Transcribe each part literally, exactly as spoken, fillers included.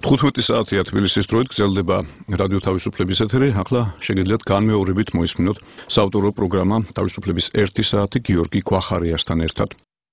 თხუთმეტი საათია თბილისის დროით გრძელდება რადიო თავისუფლების ეთერი. ახლა შეგიძლიათ განმეორებით მოისმინოთ საავტორო პროგრამა თავისუფლების ერთი საათი გიორგი ქვახარიასთან ერთად.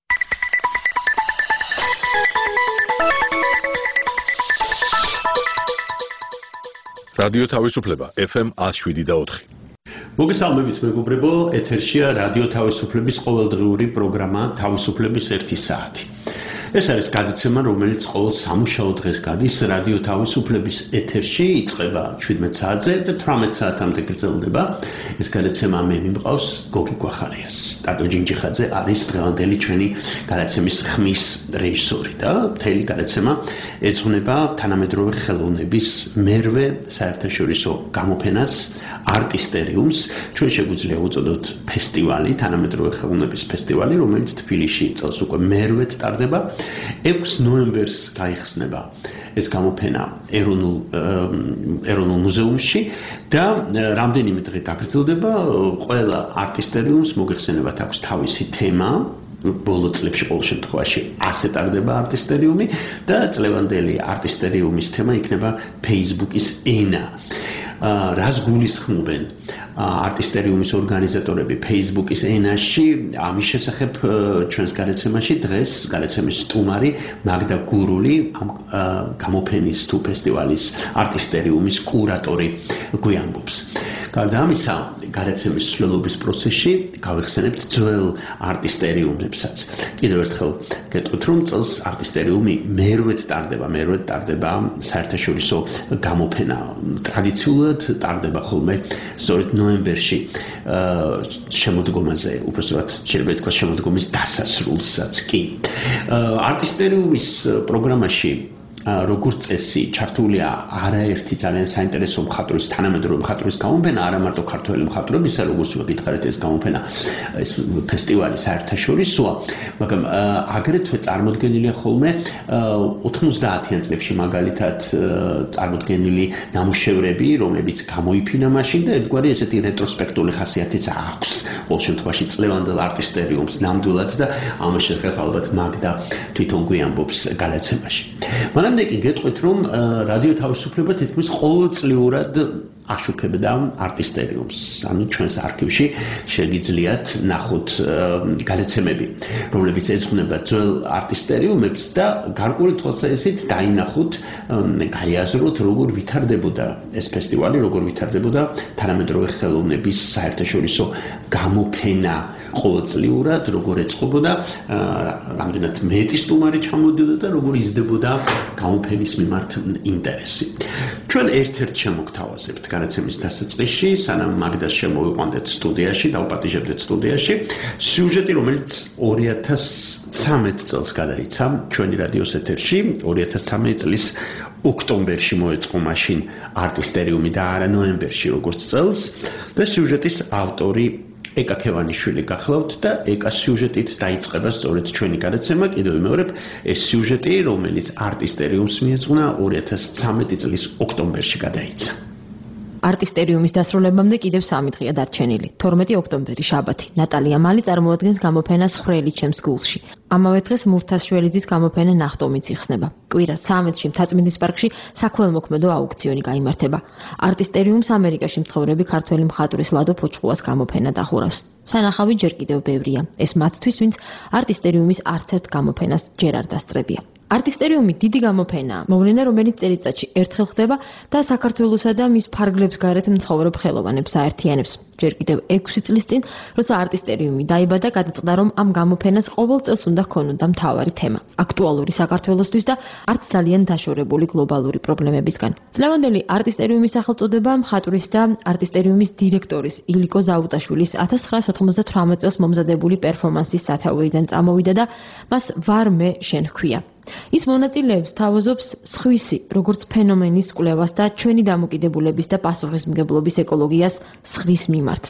რადიო თავისუფლება ეფ ემ ათს შვიდი და ოთხი. მოგესალმებით მეგობრებო, ეთერშია რადიო თავისუფლების ყოველდღიური პროგრამა თავისუფლების ერთი საათი. ეს არის გადაცემა, რომელიც ყოველ სამუშაო დღეს გადის რადიო თავისუფლების ეთერში, იწყება შვიდმეტ საათზე და თვრამეტ საათამდე გრძელდება. ეს გადაცემა მე მიმყავს გოგი ქვახარიას. ტატო ჯინჯიხაძე არის დღევანდელი ჩვენი გადაცემის ხმის რეჟისორი და მთელი გადაცემა ეძღვნება თანამედროვე ხელოვნების მერვე საერთაშორისო გამოფენას არტისტერიუმს. ჩვენ შეგვიძლია უწოდოთ ფესტივალი, თანამედროვე ხელოვნების ფესტივალი, რომელიც თბილისში წელს უკვე მერვედ ტარდება. ექვსი ნოემბერს გაიხსნება ეს გამოფენა ეროვნულ ეროვნულ მუზეუმში და რამდენიმე დღე გაგრძელდება. ყველა არტისტერიუმს მოგეხსენებათ აქვს თავისი თემა. ბოლო წლებში ყოველ შემთხვევაში ასე ტარდება არტისტერიუმი და წლევანდელი არტისტერიუმის თემა იქნება Facebook-ის ენა. რას გულისხმობენ არტისტერიუმის ორგანიზატორები Facebook-ის ენაში, ამის შესახებ ჩვენს გადაცემაში დღეს გადაცემის სტუმარი მაგდა გურული, ამ გამოფენის თუ ფესტივალის არტისტერიუმის კურატორი გვიამბობს. გარდა ამისა, გადაცემის მსვლელობის პროცესში გავიხსენებთ ძველ არტისტერიუმებსაც. კიდევ ერთხელ გეტყვით, რომ წელს არტისტერიუმი მერვედ ტარდება, მერვედ ტარდება საერთაშორისო გამოფენა. ტრადიციულად ტარდება ხოლმე სწორედ ნოემბერში შემოდგომაზე, უბრალოდ შეიძლება ითქვას შემოდგომის დასასრულსაც კი. არტისტერიუმის პროგრამაში როგორც წესი ჩართულია არაერთი ძალიან საინტერესო მხატვრის, თანამედროვე მხატვრის გამოფენა, არა მარტო ქართველი მხატვრებისა, როგორც ვეკითხარით, ეს გამოფენა, ეს ფესტივალი საერთაშორისოა, მაგრამ აგრეთვე წარმოდგენილია ხოლმე ოთხმოცდაათიან წლებში მაგალითად წარმოდგენილი ნამუშევრები, რომლებიც გამოიფინა მაშინ და ერთგვარი ესეთი რეტროსპექტული ხასიათიც აქვს ყოველ შემთხვევაში წლევანდელ არტისტერიუმს ნამდვილად და ამას შესახებ ალბათ მაგდა თვითონ გვიამბობს გადაცემაში. მაგრამ კი გეტყვით, რომ რადიო თავისუფლება თითქმის ყოველწლიურად აშუქებდა არტისტერიუმს. ანუ ჩვენს არქივში შეგიძლიათ ნახოთ გადაცემები, რომლებიც ეძღვნება ძველ არტისტერიუმებს და გარკვეული თვალსაზრისით დაინახოთ, გაიაზროთ, როგორ ვითარდებოდა ეს ფესტივალი, როგორ ვითარდებოდა თანამედროვე ხელოვნების საერთაშორისო გამოფენა ყოველწლიურად, როგორ ეწყობოდა, რამდენად მეტი სტუმარი ჩამოდიოდა და როგორ იზრდებოდა გამოფენის მიმართ ინტერესი. ჩვენ ერთ-ერთ შემოგთავაზებთ გადაცემის დასაწყისში, სანამ მაგდას შემოვიყვანდეთ სტუდიაში, დავპატიჟებდეთ სტუდიაში, სიუჟეტი, რომელიც ორი ათას ცხრამეტ წელს გადაიცა ჩვენი რადიოს ეთერში, ორი ათას ცხრამეტი წლის ოქტომბერში მოეწყო მაშინ არტისტერიუმი და არა ნოემბერში, როგორც წელს, და სიუჟეტის ავტორი ეკა ქევანიშვილი გახლავთ და ეკას სიუჟეტით დაიწყება სწორედ ჩვენი გადაცემა. კიდევ ვიმეორებ, ეს სიუჟეტი, რომელიც არტისტერიუმს მიეძღვნა, ორი ათას ცხრამეტი წლის ოქტომბერში გადაიცა. არტისტერიუმის დასრულებამდე კიდევ სამი დღეა დარჩენილი. თორმეტი ოქტომბერი, შაბათი. ნატალია მალი წარმოადგენს გამოფენას ხრელი ჩემს გულში. ამავე დღეს მურთასშველიძის გამოფენა ნახტომიც იხსნება. კვირას ცამეტში მთაწმინდის პარკში საქველმოქმედო აუქციონი გაიმართება. არტისტერიუმს ამერიკაში მცხოვრები ქართველი მხატვრის ლადო ფოჩხუას გამოფენა დახურავს. სანახავი ჯერ კიდევ ბევრია. ეს მათთვის, ვინც არტისტერიუმის არც ერთ გამოფენას ჯერ არ დასწრებია. არტისტერიუმი დიდი გამოფენაა, მოვლენა, რომელიც წელიწადში ერთხელ ხდება და საქართველოსა და მის ფარგლებს გარეთ მცხოვრებ ხელოვანებს აერთიანებს. ჯერ კიდევ ექვსი წლის წინ, როცა არტისტერიუმი დაიბადა, გადაწყდა, რომ ამ გამოფენას ყოველ წელს უნდა ჰქონოდა მთავარი თემა, აქტუალური საქართველოსთვის და არც ძალიან დაშორებული გლობალური პრობლემებისგან. წლევანდელი არტისტერიუმის სახელწოდება მხატვრის და არტისტერიუმის დირექტორის ილიკო ზაუტაშვილის ათას ცხრაასი ოთხმოცდათვრამეტ წელს მომზადებული პერფორმანსის სათაურიდან წამოვიდა და მას ვარ მე შენ ჰქვია. ის მონაწილეებს თავაზობს სხვისი, როგორც ფენომენის კვლევას და ჩვენი დამოკიდებულების და პასუხისმგებლობის ეკოლოგიას სხვის მიმართ.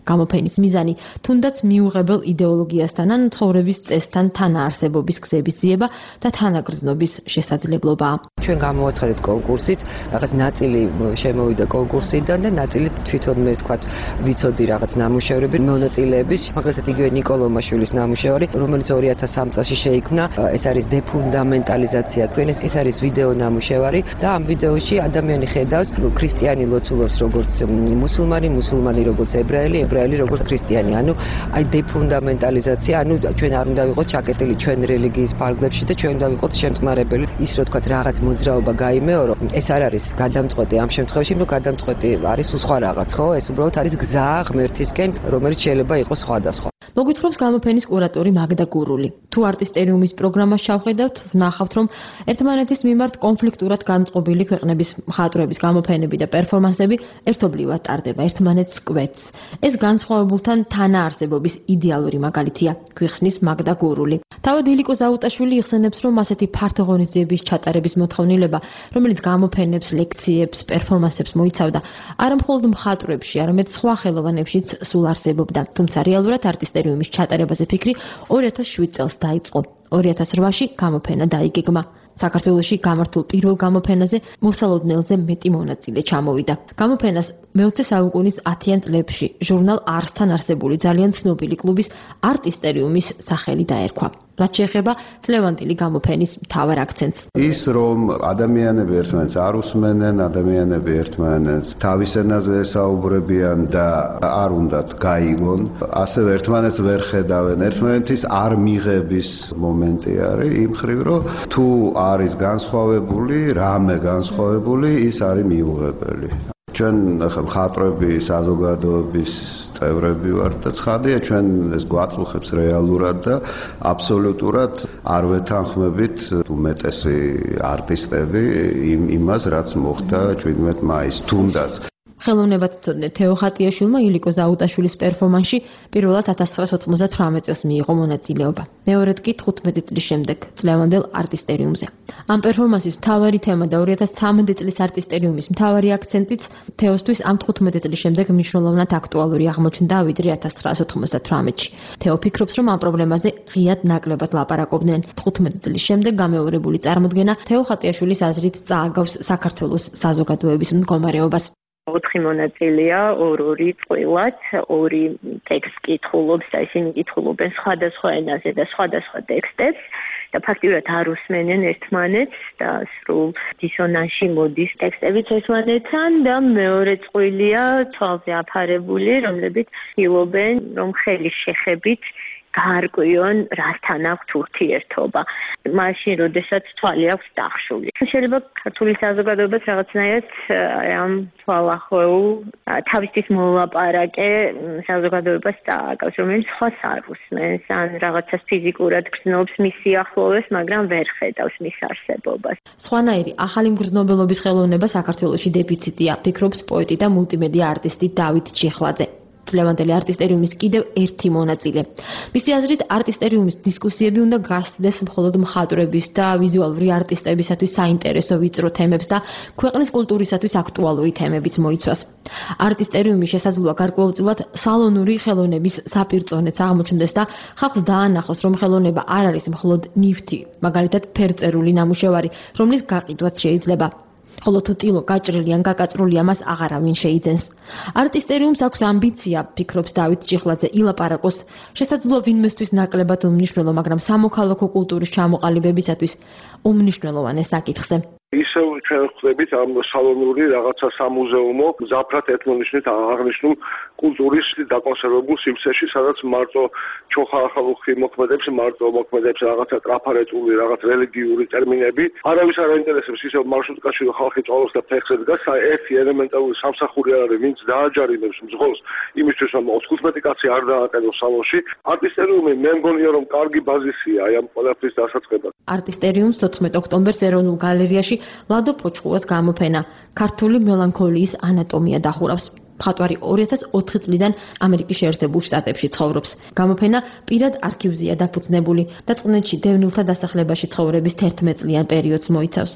გამოფენის მიზანი თუნდაც მიუღებელ იდეოლოგიასთან ან ცხოვრების წესთან თანაარსებობის გზების ძიება და თანაგრძნობის შესაძლებლობაა. ჩვენ გამოვაცხადეთ კონკურსით, რაღაც ნაწილი შემოვიდა კონკურსიდან და ნაწილი თვითონ მე ვთქვათ ვიცოდი რაღაც ნამუშევრები, მონაწილეების, მაგალითად იგივე ნიკოლომაშვილის ნამუშევარი, რომელიც ორი ათას სამ წელს შეიქმნა, ეს არის დეფუნდამენტალიზაცია ქვენეს, ეს არის ვიდეო ნამუშევარი და ამ ვიდეოში ადამიანი ხედავს ქრისტიანი ლოცულობს როგორც მუსულმანი, მუსულმანი როგორც ებრაელი, ებრაელი როგორც ქრისტიანი. ანუ აი დეფუნდამენტალიზაცია, ანუ ჩვენ არ უნდა ვიყოთ ჩაკეტილი ჩვენ რელიგიის ფარგლებში და ჩვენ უნდა ვიყოთ შემწყნარებელი. ის რო თქვათ რაღაც მოძრაობა გაიმეორო, ეს არ არის გადამწყვეტი ამ შემთხვევაში, რომ გადამწყვეტი არის სხვა რაღაც, ხო? ეს უბრალოდ არის გზა ღმერთისკენ, რომელიც შეიძლება იყოს სხვადასხვა. მოგვითხრობს გამოფენის კურატორი მაგდა გურული. თუ არტისტერიუმის პროგრამას ჩავხედავთ, ვნახავთ, რომ ერთმანეთის მიმართ კონფლიქტურად განწყობილი ქვეყნების მხატვრების გამოფენები და პერფორმანსები ერთობლივად ტარდება, ერთმანეთს კვეთს. ეს განსხვავებულთან თანაარსებობის იდეალური მაგალითია, გვიხსნის მაგდა გურული. თავად ილიკო ზაუტაშვილი იხსენებს, რომ ასეთი ფართო ღონისძიების ჩატარების მოთხოვნილება, რომელიც გამოფენებს, ლექციებს, პერფორმანსებს მოიცავდა, არა მხოლოდ მხატვრებში, არამედ სხვა ხელოვანებშიც სულ არსებობდა. თუმცა რეალურად არტისტერიუმის ჩატარებაზე ფიქრი ორი ათას შვიდ წელს დაიწყო. ორი ათას რვაში გამოფენა დაიგეგმა. საქართველოში გამართულ პირველ გამოფენაზე მოსალოდნელზე მეტი მონაწილე ჩამოვიდა. გამოფენას მეოცე საუკუნის ათიან წლებში ჟურნალ არსთან არსებული ძალიან ცნობილი კლუბის არტისტერიუმის სახელი დაერქვა. რაც შეეხება წლევანდელი გამოფენის მთავარ აქცენტს. ის რომ ადამიანები ერთმანეთს არ უსმენენ, ადამიანები ერთმანეთს თავის ენაზე საუბრებიან და არ უნდათ გაიგონ, ასევე ერთმანეთს ვერ ხედავენ, ერთმანეთის არ მიღების მომენტი არის იმ ხრივ, რომ თუ არის განსხვავებული, რამე განსხვავებული, ის არის მიუღებელი. ჩვენ ახლა მხატვრები საზოგადოების წევრები ვართ და ცხადია ჩვენ ეს გვაწუხებს რეალურად და აბსოლუტურად არ ვეთანხმებით უმეტესი არტისტები იმ იმას რაც მოხდა შვიდმეტ მაისს თუნდაც ხელოვნებათმცოდნე თეო ხატიაშვილმა ილიკო ზაუტაშვილის პერფორმანსში პირველად ათას ცხრაასა ოცდაათი წელს მიიღო მონაწილეობა. მეორედ კი თხუთმეტი წლის შემდეგ წლევანდელ არტისტერიუმზე. ამ პერფორმანსის მთავარი თემა და ორი ათას ცხრამეტი წლის არტისტერიუმის მთავარი აქცენტიც თეოსთვის ამ თხუთმეტი წლის შემდეგ მნიშვნელოვნად აქტუალური აღმოჩნდა ვიდრე ათას ცხრაასა ოცდაათში. თეო ფიქრობს, რომ ამ პრობლემაზე ღიად ნაკლებად ლაპარაკობდნენ. თხუთმეტი წლის შემდეგ გამეორებული წარმოდგენა თეო ხატიაშვილის აზრით წააგავს საქართველოს საზოგადოების მდგომარეობას. ოთხი მონაწილეა, ორ-ორი წყვილად, ორი ტექსტ კითხულობს და ისინი კითხულობენ სხვადასხვა ენაზე და სხვადასხვა ტექსტებს და ფაქტიურად არ უსმენენ ერთმანეთს და სრულ დისონანსში მოდის ტექსტებიც ერთმანეთთან და მეორე წყვილია თვალზე აფარებული, რომლებიც ცდილობენ, რომ ხელის შეხებით გაარკვიონ, რასთან აქვთ ურთიერთობა. მაშინ, როდესაც თვალი აქვს დახშული. შეიძლება ქართული საზოგადოებაც რაღაცნაირად ამ თვალახვეულ თავისთვის მოლაპარაკე საზოგადოებას დააკავს, რომელიც სხვას არ უსმენს, ან რაღაცას ფიზიკურად გრძნობს მის სიახლოვეს, მაგრამ ვერ ხედავს მის არსებობას. სხვანაირი ახალი მგრძნობელობის ხელოვნება საქართველოში დეფიციტია, ფიქრობს პოეტი და მულტიმედია არტისტი დავით ჩიხლაძე. წლევანდელი არტისტერიუმის კიდევ ერთი მონაწილე. მისი აზრით, არტისტერიუმის დისკუსიები უნდა გასცდეს მხოლოდ მხატვრების და ვიზუალური არტისტებისათვის საინტერესო ვიწრო თემებს და ქვეყნის კულტურისათვის აქტუალური თემებიც მოიცვას. არტისტერიუმი შესაძლოა გარკვეულწილად სალონური ხელოვნების საპირწონეც აღმოჩნდეს და ხალხს დაანახოს, რომ ხელოვნება არ არის მხოლოდ ნივთი, მაგალითად ფერწერული ნამუშევარი, რომლის გაყიდვაც შეიძლება. ხოლო თუ ტილო გაჭრილი ან გაკაწრული ამას აღარავინ შეიძენს. არტისტერიუმს აქვს ამბიცია, ფიქრობს დავით ჩიხლაძე, ილაპარაკოს შესაძლოა ვინმესთვის ნაკლებად უმნიშვნელო, მაგრამ სამოქალაქო კულტურის ჩამოყალიბებისათვის უმნიშვნელოვანეს საკითხზე. ისევ ჩვენ ხვდებით ამ სალონური რაღაცა სამუზეუმო მზაფრად ეთნონიშნით აღნიშნულ კულტურის დაკონსერვებულ სივრცეში, სადაც მარტო ჩოხა-ახალუხი მოქმედებს, მარტო მოქმედებს რაღაცა ტრაფარეტული, რაღაც რელიგიური ტერმინები. არავის არ აინტერესებს ისევ მარშრუტკაში რომ ხალხი წვალოს და ფეხზე დგას, ერთი ელემენტარული სამსახური არ არის, ვინც დააჯარიმებს მძღოლს იმისთვის, რომ თხუთმეტი კაცი არ დააყენოს სალონში. არტისტერიუმი მე მგონია რომ კარგი ბაზისია აი ამ ყველაფრის დასაწყებად. არტისტერიუმს თოთხმეტ ოქტომბერს ეროვნულ გალერეაში ლადო პოჩხუას გამოფენა ქართული მელანქოლიის ანატომია დახურავს. მხატვარი ორი ათას ოთხი წლიდან ამერიკის შეერთებულ შტატებში ცხოვრობს. გამოფენა პირად არქივზეა დაფუძნებული და წყნეთში დევნილთა დასახლებაში ცხოვრების თერთმეტ წლიან პერიოდს მოიცავს.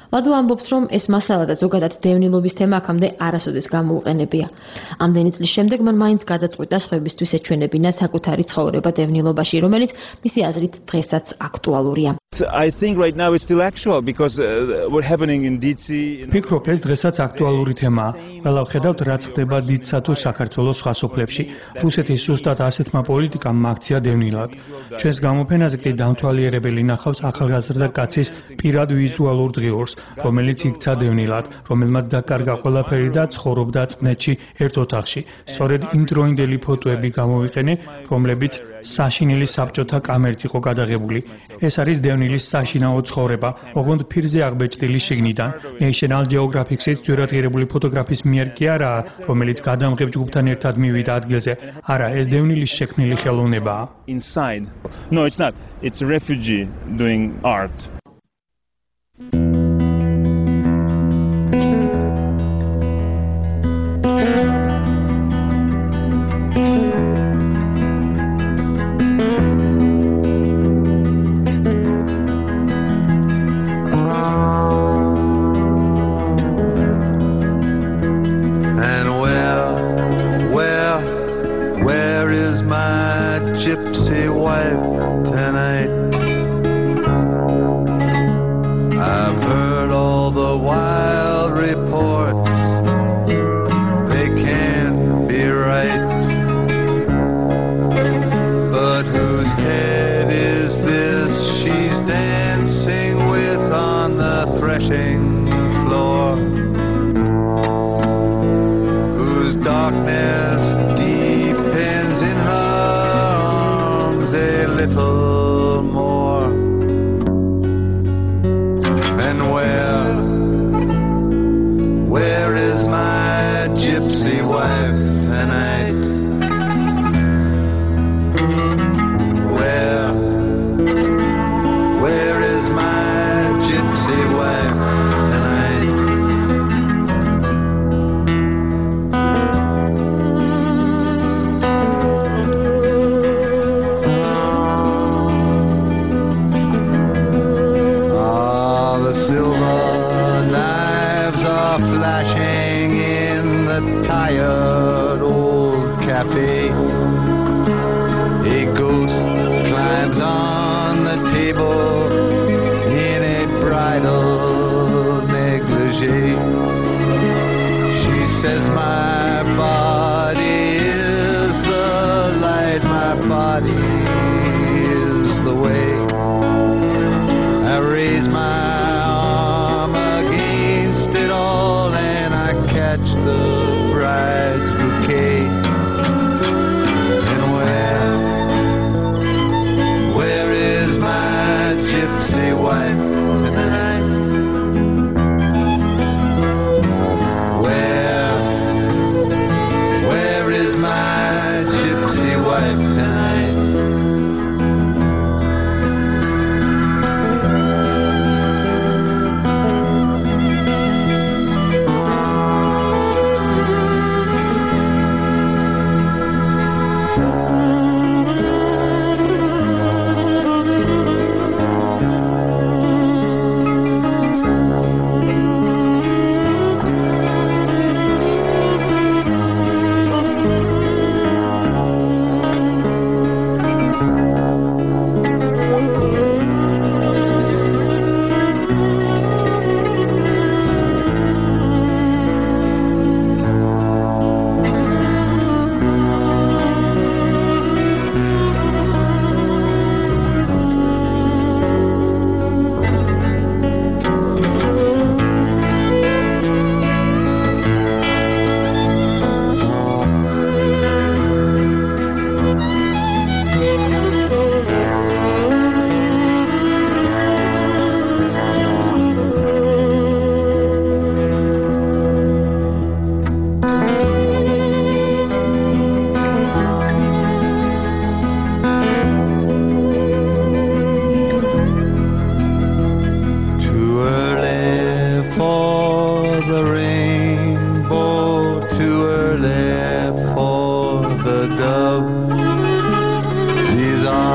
ლადო ამბობს, რომ ეს მასალა და ზოგადად დევნილობის თემა აქამდე არასოდეს გამოუყენებია. ამდენი წლის შემდეგ მან მაინც გადაწყვიტა სხვებისთვის ეჩვენებინა საკუთარი ცხოვრება დევნილობაში, რომელიც მისი აზრით დღესაც აქტუალურია. I think right now it's still actual because uh, what's happening in D C ფიქრობ, ეს დღესაც აქტუალური თემაა. ყველა ვხედავთ, რაც ხდება დიცსა თუ საქართველოს სხვა სოფლებში. რუსეთის ზუსტად ასეთმა პოლიტიკამ მაქცია დევნილად. ჩვენს გამოფენაზე კი დამთვალიერებელი ნახავს ახალგაზრდა კაცის პირად ვიზუალურ დღიურს, რომელიც იქცა დევნილად, რომელმაც დაკარგა ყველაფერი და ცხოვრობდა წყნეთში ერთ ოთახში. სწორედ იმ დროინდელი ფოტოები გამოვიყენე, რომლებიც საშინელი საბჭოთა კამერით იყო გადაღებული. ეს არის დევნილის საშინაო ცხოვრება, ოღონდ ფირზე აღბეჭდილი შიგნიდან. National Geographic-ის ძვირადღირებული ფოტოგრაფის მიერ კი არაა, რომელიც გადამღებ ჯგუფთან ერთად მივიდა ადგილზე. არა, ეს დევნილის შექმნილი ხელოვნებაა. Inside. No, it's not. It's a refugee doing art. Gypsy wife tonight. I've heard all the wild reports. They can't be right. But whose head is this she's dancing with on the threshing floor? Whose darkness depends in her a little more. And where, where is my gypsy wife tonight? Where, where is my gypsy wife tonight? Flashing in the tired old cafe. A ghost climbs on the table in a bridal negligee. She says my body is the light, my body is the way. I raise my catch the bride's bouquet. And where, where is my gypsy wife tonight? Where, where is my gypsy wife tonight?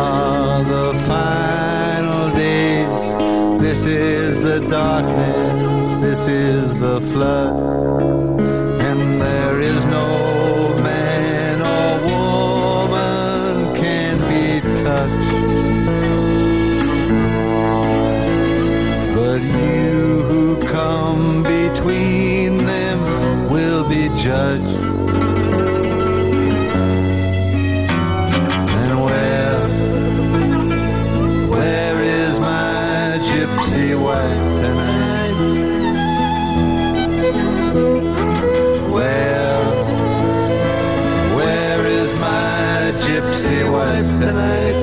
This is the darkness the flood, and there is no man or woman can be touched. But you who come between them will be judged. And where, where is my gypsy wife tonight? Where, where is my gypsy wife tonight?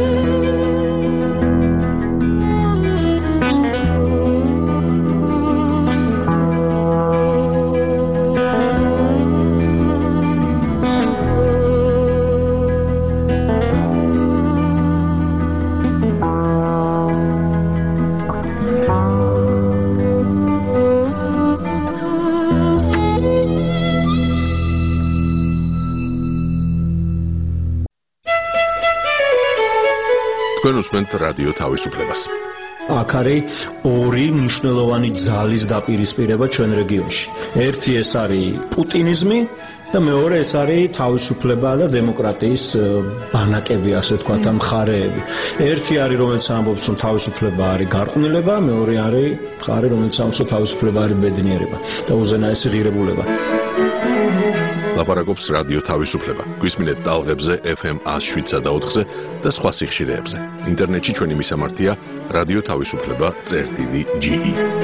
თქვენ უსმენთ რადიო თავისუფლებას. აქ არის ორი მნიშვნელოვანი ძალის დაპირისპირება ჩვენ რეგიონში. ერთი ეს არის პუტინიზმი და მეორე ეს არის თავისუფლება და დემოკრატიის ბანაკები, ასე ვთქვათ, ამ მხარეები. ერთი არის რომელიც ამბობს რომ თავისუფლება არის გარყვნილება, მეორე არის მხარე რომელიც ამბობს რომ თავისუფლება არის ბედნიერება და უზენაესი ღირებულება. ლაპარაკობს რადიო თავისუფლება. გვისმინეთ ტალღებზე ეფ ემ one oh seven და ოთხზე და სხვა სიხშირეებზე. ინტერნეტში ჩვენი მისამართია რადიო თავისუფლება.gr.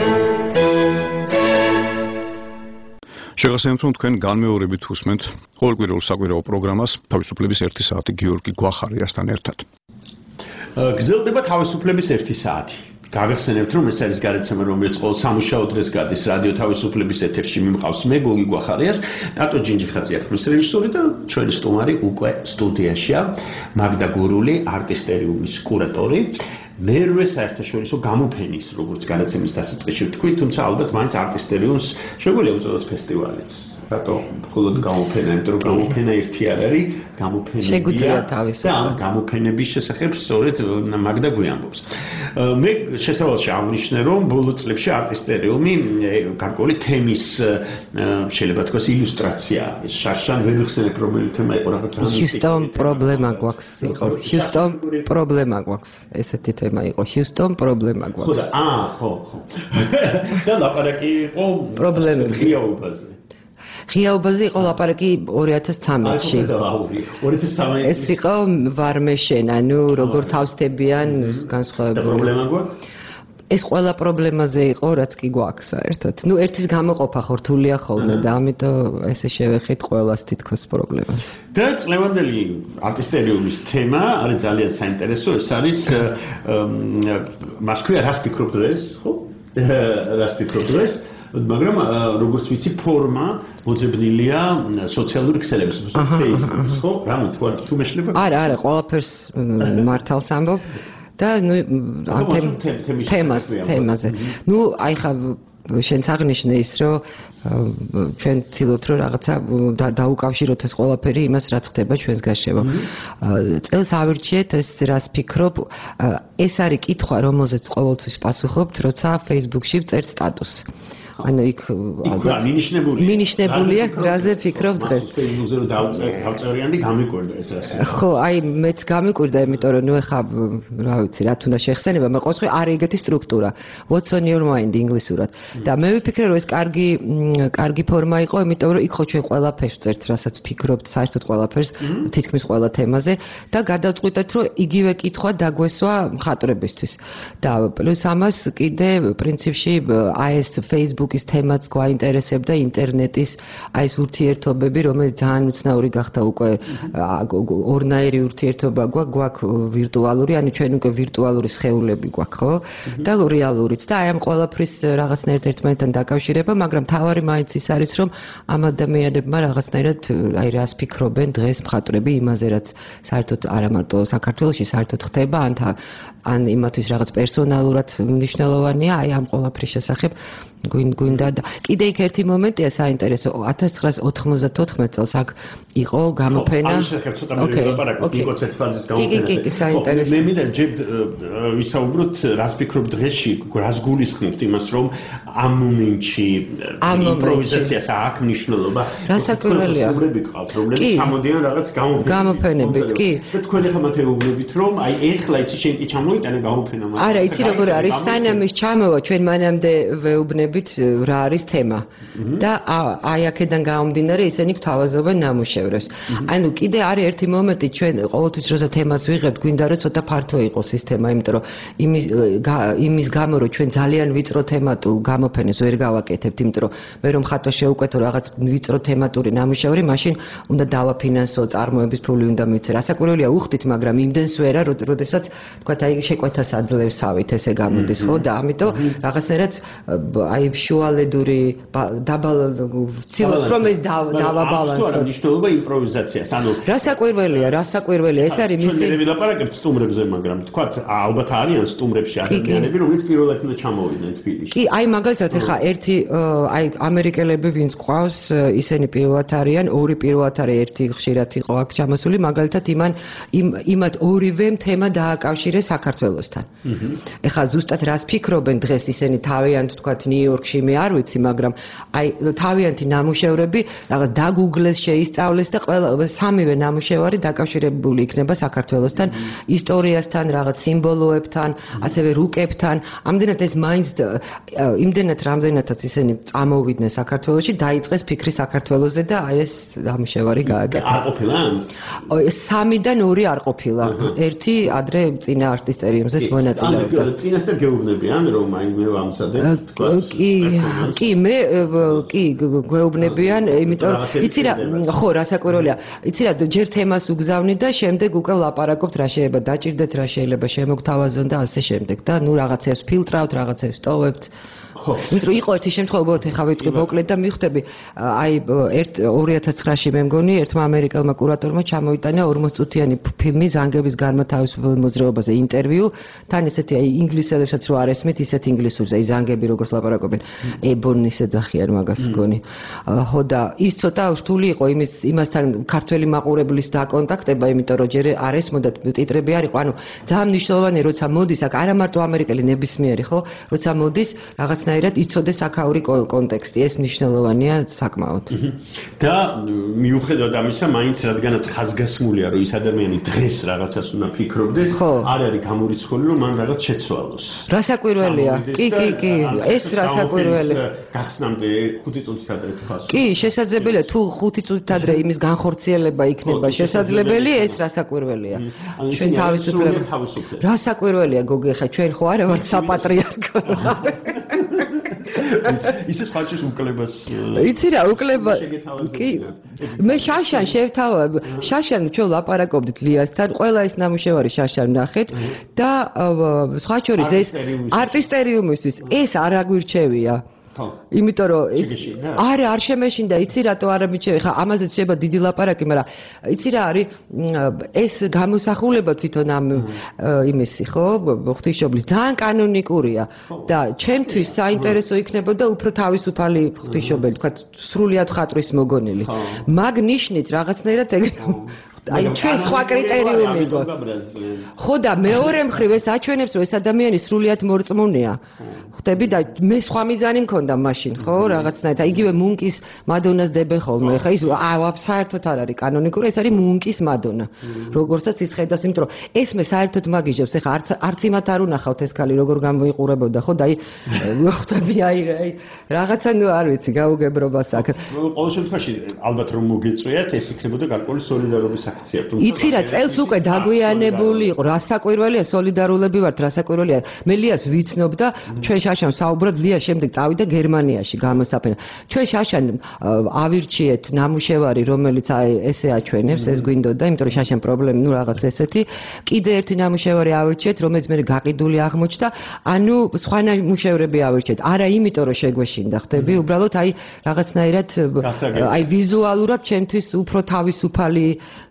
შეგახსენებთ რომ თქვენ განმეორებით უსმენთ ყოველკვირეულ საკვირაო პროგრამას თავისუფლების ერთი საათი გიორგი გვახარიასთან ერთად. გრძელდება თავისუფლების ერთი საათი. გავიხსენებთ რომ ეს არის გადაცემა რომელიც ყოველ სამუშაო დღეს გადის რადიო თავისუფლების ეთერში მიმყავს მე გოგი გვახარიას, ტატო ჯინჯიხაძე ახლის რეჟისორი და ჩვენი სტუმარი უკვე სტუდიაშია მაგდა გურული, არტისტერიუმის კურატორი. მერვე საერთაშორისო გამოფენის როგორც გადაცემის დასაწყისში ვთქვი, თუმცა ალბათ მაინც არტისტერიუმს შეგვიძლია უწოდოთ ფესტივალიც. რატო მხოლოდ გამოფენა, იმიტომ რომ გამოფენა ერთი არ არის, გამოფენებია. შეგვიძლია თავისუფლად. და გამოფენების შესახებ სწორედ მაგდა გვიამბობს. მე შესავალში აღნიშნე რომ ბოლო წლებში არტისტერიუმი გარკვეული თემის შეიძლება თქვას ილუსტრაცია არის. შარშან ვერ ვიხსენებ რომელი თემა იყო რაღაც ამის. Houston პრობლემა გვაქვს იყო. Houston პრობლემა გვაქვს. ესეთი თემა იყო. Houston პრობლემა გვაქვს. ხო და აა ხო ხო. და ლაპარაკი იყო პრობლემებზე. ღიაობაზე. ღიაობაზე იყო ლაპარაკი ორი ათას ცხრამეტში. ეს იყო ვარმეშენ, ანუ როგორ თავსდებიან განსხვავებული. პრობლემა გვაქვს? ეს ყველა პრობლემაზე იყო, რაც კი გვაქვს საერთოდ. ნუ ერთის გამოყოფა ხო რთულია ხოლმე და ამიტომ ესე შევეხეთ ყველას თითქოს პრობლემას. და წლევანდელი არტისტერიუმის თემა არის ძალიან საინტერესო, ეს არის მას ქვია რას ფიქრობ დღეს, ხო? რას ფიქრობ დღეს? მაგრამ როგორც ვიცი ფორმა მოძებნილია სოციალური ქსელების, Facebook-ის, ხო? რამე თქვა თუ მეშლება? არა, არა, ყველაფერს მართალს ამბობ და ნუ თემას, თემაზე. ნუ აი ხა შენც აღნიშნე ის რომ ჩვენ ვცდილობთ რომ რაღაცა დაუკავშიროთ ეს ყველაფერი იმას რაც ხდება ჩვენს გარშემო. წელს ავირჩიეთ ეს რას ფიქრობ, ეს არის კითხვა რომელზეც ყოველთვის პასუხობთ, როცა Facebook-ში ვწერთ სტატუსს. ანუ იქ ალბათ მინიშნებული მინიშნებულია რაზე ფიქრობ დღეს. Facebook-ზე რომ დავწერიანდი გამიკვირდა ეს რას. ხო, აი მეც გამიკვირდა, იმიტომ რომ ნუ ეხა რა ვიცი, რა თუნდა შეხსენება, მაგრამ ყოველთვის არის ეგეთი სტრუქტურა. What's on your mind ინგლისურად. და მე ვიფიქრე რომ ეს კარგი კარგი ფორმა იყო, იმიტომ რომ იქ ხო ჩვენ ყველაფერს ვწერთ, რასაც ფიქრობთ, საერთოდ ყველაფერს, თითქმის ყველა თემაზე და გადავწყვიტეთ რომ იგივე კითხვა დაგვესვა მხატვრებისთვის. და პლუს ამას კიდე პრინციპში აი ეს Facebook ის თემაც გვაინტერესებდა ინტერნეტის აი ეს ურთიერთობები, რომელიც ძალიან უცნაური გახდა უკვე ორნაირი ურთიერთობა გვაქვს, გვაქვს ვირტუალური, ანუ ჩვენ უკვე ვირტუალური სხეულები გვაქვს, ხო? და რეალურიც და აი ამ ყველაფრის რაღაცნაირად ერთმანეთთან დაკავშირება, მაგრამ თავარი მაინც ის არის, რომ ამ ადამიანებმა რაღაცნაირად აი რას ფიქრობენ დღეს მხატვრები იმაზე, რაც საერთოდ არა მარტო საქართველოში საერთოდ ხდება, ან ან იმათვის რაღაც პერსონალურად მნიშვნელოვანია, აი ამ ყველაფრის შესახებ გვინდა და კიდე იქ ერთი მომენტია საინტერესო ათას ცხრაას ოთხმოცდათოთხმეტ წელს აქ იყო გამოფენა ანუ შეხებ ცოტა მე ვაპარაკოთ ნიკოს ეცვალის გამოფენა კი კი საინტერესო მე მინდა ჯერ ვისაუბროთ რას ფიქრობ დღეში რას გულისხმობთ იმას რომ ამ მომენტში იმპროვიზაციას აქვს მნიშვნელობა რასაკვირველია უბრები ყავთ რომლებიც გამოდიან რაღაც გამოფენებით კი და თქვენ ახლა მათეუბნებით რომ აი ეხლა იცი შენ კი ჩამოიტანე გამოფენა მაგრამ არა იცი როგორ არის სანამ ის ჩამოვა ჩვენ მანამდე ვეუბნებით რა არის თემა და აი აქედან გამომდინარე ისინი გვთავაზობენ ნამუშევრებს ანუ კიდე არის ერთი მომენტი ჩვენ ყოველთვის როცა თემას ვიღებთ გვინდა რომ ცოტა ფართო იყოს ის თემა იმიტომ რომ იმის იმის გამო რომ ჩვენ ძალიან ვიწრო თემატურ გამოფენებს ვერ გავაკეთებთ იმიტომ რომ მე რომ ხატვა შევუკეთო რაღაც ვიწრო თემატური ნამუშევრი მაშინ უნდა დავაფინანსო წარმოების ფული უნდა მივცე რასაკვირველია უხდით მაგრამ იმდენს ვერა როდესაც თქვათ აი შეკვეთას აძლევსავით ესე გამოდის ხო და ამიტომ რაღაცნაირად აი შუალედური დაბალ ცდილობთ რომ ეს დავაბალანსოთ არა მნიშვნელობა იმპროვიზაციას ანუ რასაკვირველია რასაკვირველია ეს არის მისი ჩვენ ვილაპარაკებთ სტუმრებზე მაგრამ თქვათ ალბათ არიან სტუმრებში ადამიანები რომელიც პირველად უნდა ჩამოვიდნენ თბილისში კი აი მაგალითად ეხა ერთი აი ამერიკელები ვინც ყავს ისინი პირველად არიან ორი პირველად არის ერთი ხშირად იყო აქ ჩამოსული მაგალითად იმან იმათ ორივემ თემა დააკავშირეს საქართველოსთან ეხა ზუსტად რას ფიქრობენ დღეს ისინი თავიანთ თქვათ ნიუ-იორკში მე არ ვიცი მაგრამ აი თავიანთი ნამუშევრები რაღაც დაგუგლეს შეისწავლეს და ყველა სამივე ნამუშევარი დაკავშირებული იქნება საქართველოსთან ისტორიასთან რაღაც სიმბოლოებთან ასევე რუკებთან ამდენად ეს მაინც იმდენად რამდენადაც ისინი წამოვიდნენ საქართველოში დაიწყეს ფიქრი საქართველოზე და აი ეს ნამუშევარი გააკეთეს არ ყოფილა სამიდან ორი არ ყოფილა ერთი ადრე წინა არტისტერიუმზე მონაწილეობდა წინასწარ გეუბნებიან რომ აი მე ვამზადებ კი კი მე კი გვეუბნებიან იმიტომ რომ იცი რა ხო რასაკვირველია იცი რა ჯერ თემას უგზავნი და შემდეგ უკვე ვლაპარაკობთ რა შეიძლება დაჭირდეთ რა შეიძლება შემოგთავაზონ და ასე შემდეგ და ნუ რაღაცებს ფილტრავთ რაღაცებს ტოვებთ ხო იმიტომ იყო ერთი შემთხვევა ეხა ვიტყვი მოკლედ და მივხვდები აი ორი ათას ცხრაში მე მგონი ერთმა ამერიკელმა კურატორმა ჩამოიტანა ორმოც წუთიანი ფილმი ზანგების განმათავისუფლებელ მოძრაობაზე ინტერვიუ თან ესეთი აი ინგლისელებსაც რო არ ესმით ისეთ ინგლისურზე აი ზანგები როგორც ლაპარაკობენ ებონის ეძახიან მაგას მგონი ხო და ის ცოტა რთული იყო იმის იმასთან ქართველი მაყურებლის დაკონტაქტება იმიტომ რომ ჯერ არ ესმოდა ტიტრები არ იყო ანუ ძალიან მნიშვნელოვანია როცა მოდის აქ არა მარტო ამერიკელი ნებისმიერი ხო როცა მოდის რაღაც ნაირად იცოდეს აქაური კონტექსტი ეს მნიშვნელოვანია საკმაოდ და მიუხედავად ამისა მაინც რადგანაც ხაზგასმულია რომ ის ადამიანი დღეს რაღაცას უნდა ფიქრობდეს არ არის გამორიცხული რომ მან რაღაც შეცვალოს რასაკვირველია კი კი კი ეს რასაკვირველია გახსნამდე ხუთი წუთით ადრე თქვას კი შესაძლებელია თუ ხუთი წუთით ადრე იმის განხორციელება იქნება შესაძლებელი ეს რასაკვირველია ჩვენ თავისუფლება რასაკვირველია გოგი ხა ჩვენ ხო არა ვართ საპატრიარქო ისე ხალხის უკლებას იცი რა უკლება კი მე შაშან შევთავაზ შაშან ჩვენ ლაპარაკობდით ლიასთან ყველა ეს ნამუშევარი შაშან ნახეთ და სხვა შორის ეს არტისტერიუმისთვის ეს არ აგვირჩევია იმიტომ რომ არა არ შემეშინდა იცი რატო არ მიჩევი ხა ამაზეც შეიძლება დიდი ლაპარაკი მაგრამ იცი რა არის ეს გამოსახულება თვითონ ამ იმისი ხო ღვთისმშობლის ძალიან კანონიკურია და ჩემთვის საინტერესო იქნებოდა უფრო თავისუფალი ღვთისმშობელი თქვა სრულიად ხატვის მოგონილი მაგ ნიშნით რაღაცნაირად ეგ აი ჩვენ სხვა კრიტერიუმი იყო ხო და მეორე მხრივ ეს აჩვენებს რომ ეს ადამიანი სრულიად მორწმუნეა ხვდები და მე სხვა მიზანი მქონდა მაშინ ხო რაღაცნაირად აი იგივე მუნკის მადონას დებენ ხოლმე ხა ის აა საერთოდ არ არის კანონიკური ეს არის მუნკის მადონა როგორცაც ის ხედავს იმიტომ რომ ეს მე საერთოდ მაგიჟებს ეხა არც არც იმათ არ უნახავთ ეს ქალი როგორ გამოიყურებოდა ხო და აი ხვდები აი რაღაცა ნუ არ ვიცი გაუგებრობას აქ ყოველ შემთხვევაში ალბათ რომ მოგეწვიათ ეს იქნებოდა გარკვეული სოლიდარობის იცი რა წელს უკვე დაგვიანებული იყო რასაკვირველია სოლიდარულები ვართ რასაკვირველია მე ლიას ვიცნობ და ჩვენ შაშან საუბრად ლია შემდეგ წავიდა გერმანიაში გამოსაფენა ჩვენ შაშან ავირჩიეთ ნამუშევარი რომელიც აი ესე აჩვენებს ეს გვინდოდა იმიტომ რომ შაშან პრობლემა ნუ რაღაც ესეთი კიდე ერთი ნამუშევარი ავირჩიეთ რომელიც მე გაყიდული აღმოჩნდა ანუ სხვა ნამუშევრები ავირჩიეთ არა იმიტომ რომ შეგვეშინდა ხდები უბრალოდ აი რაღაცნაირად აი ვიზუალურად ჩემთვის უფრო თავისუფალი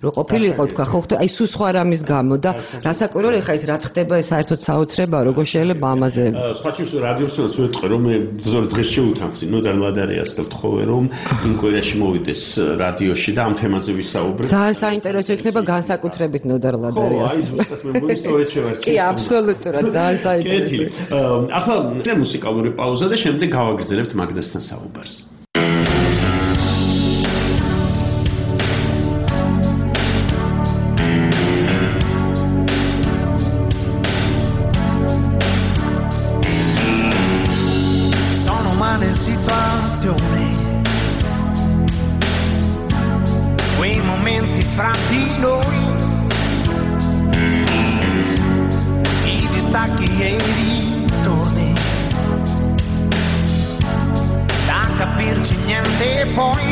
რო ყოფილიყო თქვა ხო ხტო აი სულ სხვა რამის გამო და რასაკვირველია ხა ეს რაც ხდება ეს საერთოდ საოცრება როგორ შეიძლება ამაზე სხვა ჩის რადიოსთან ვეთყე რომ მე ზოგადად დღეს შევუთანხმდი ნოდარ ლადარიას და ვთხოვე რომ იმ კვირაში მოვიდეს რადიოში და ამ თემაზე ვისაუბრებ ძალიან საინტერესო იქნება განსაკუთრებით ნოდარ ლადარიას ხო აი ზუსტად მე მგონი სწორედ შევარჩიე კი აბსოლუტურად ძალიან საინტერესო ახლა მუსიკალური პაუზა და შემდეგ გავაგრძელებთ მაგდასთან საუბარს quei momenti fra di noi i distacchi e i ritorni da capirci niente poi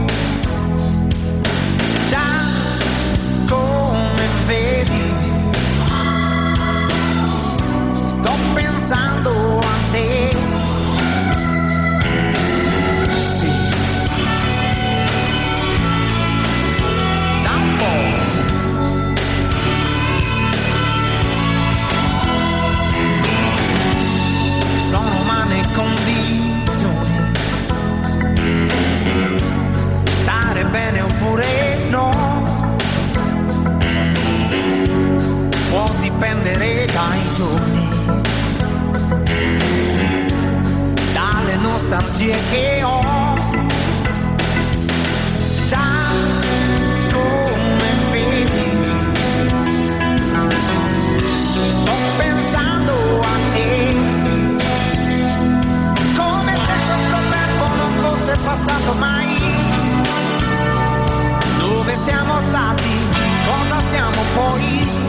già come vedi sto pensando a te condizioni stare bene oppure no può dipendere dai giorni dalle nostalgie che ho già come vedi sto pensando a te è passato mai dove siamo stati cosa siamo poi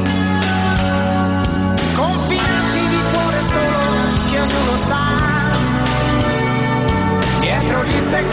confinati di cuore solo che ognuno sta dietro gli stegmi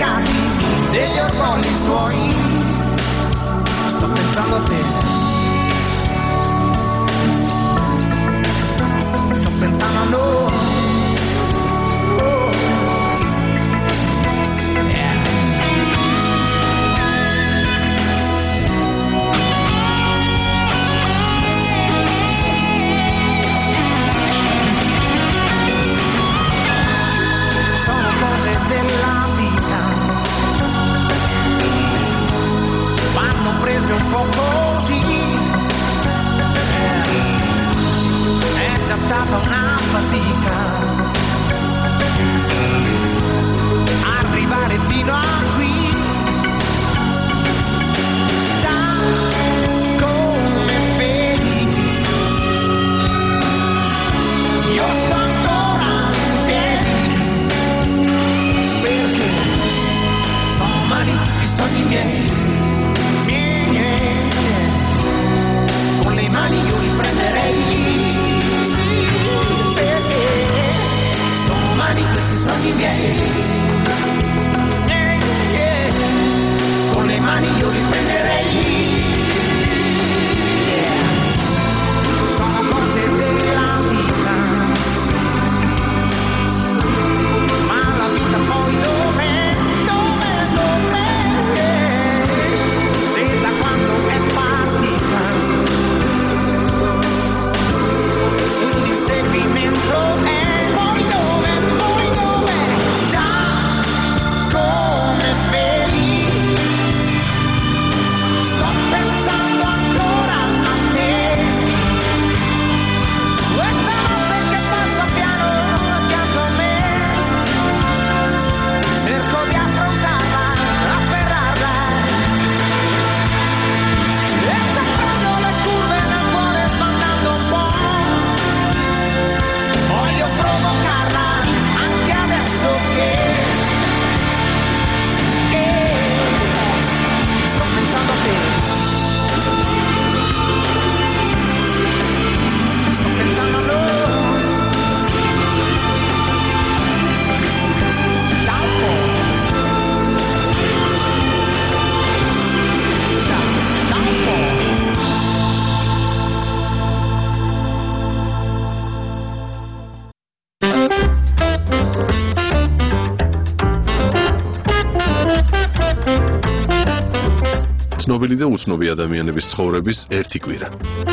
ცნობილი და უცნობი ადამიანების ცხოვრების ერთი კვირა.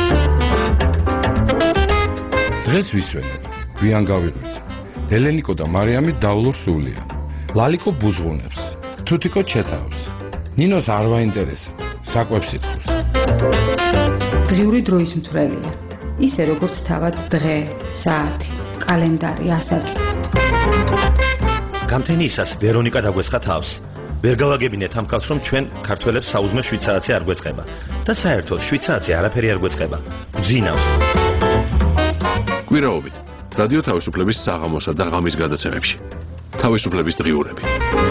დღეს ვისვენებ, გვიან გავიღვით. ელენიკო და მარიამი დავლურ სულია. ლალიკო ბუზღუნებს, თუთიკო ჩეთავს. ნინოს არ ვაინტერესებს, საკვებს იტყვის. დღიური დროის მთვრელია. ისე როგორც თავად დღე, საათი, კალენდარი, ასაკი. გამთენიისას ვერონიკა დაგვესხა თავს. ვერ გავაგებინეთ ამ კაცს, რომ ჩვენ ქართველებს საუზმე შვიდ საათზე არ გვეწყება და საერთოდ შვიდ საათზე არაფერი არ გვეწყება. გძინავს. კვირაობით რადიო თავისუფლების საღამოსა და ღამის გადაცემებში. თავისუფლების დღიურები.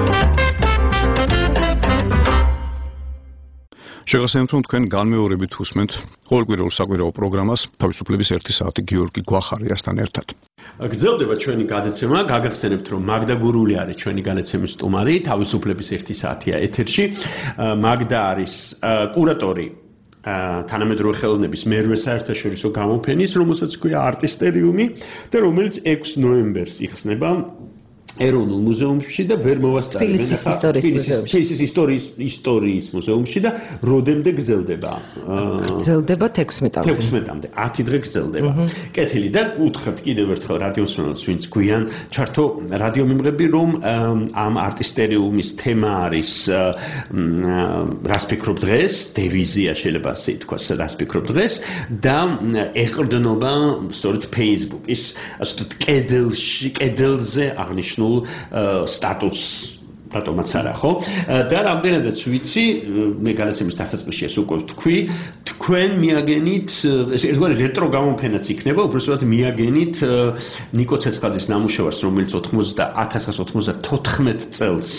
შეგახსენებთ, რომ თქვენ განმეორებით უსმენთ ყოველკვირეულ საკვირაო პროგრამას თავისუფლების ერთი საათი გიორგი გვახარიასთან ერთად. გრძელდება ჩვენი გადაცემა, გაგახსენებთ, რომ მაგდა გურული არის ჩვენი გადაცემის სტუმარი, თავისუფლების ერთი საათია ეთერში. მაგდა არის კურატორი თანამედროვე ხელოვნების მერვე საერთაშორისო გამოფენის, რომელსაც ქვია არტისტერიუმი და რომელიც ექვსი ნოემბერს იხსნება ეროვნულ მუზეუმში და ვერ მოვასწარებ თბილისის ისტორიის მუზეუმში. თბილისის ისტორიის ისტორიის მუზეუმში და როდემდე გრძელდება? გრძელდება თექვსმეტამდე. თექვსმეტამდე, ათი დღე გრძელდება. კეთილი და უთხრებთ კიდევ ერთხელ რადიოსმენელს, ვინც გვიან ჩართო რადიომიმღები, რომ ამ არტისტერიუმის თემა არის რას ფიქრობ დღეს, დევიზია შეიძლება ასე ითქვას, რას ფიქრობ დღეს და ეყრდნობა სწორედ Facebook-ის ასე კედელში, კედელზე აღნიშნულ სტატუსს რატომაც არა ხო და რამდენადაც ვიცი მე გადაცემის დასაწყისში ეს უკვე თქვი თქვენ მიაგენით ეს ერთგვარი რეტრო გამოფენაც იქნება უბრალოდ მიაგენით ნიკო ცეცხაძის ნამუშევარს რომელიც ათას ათას ოცდათოთხმეტ წელს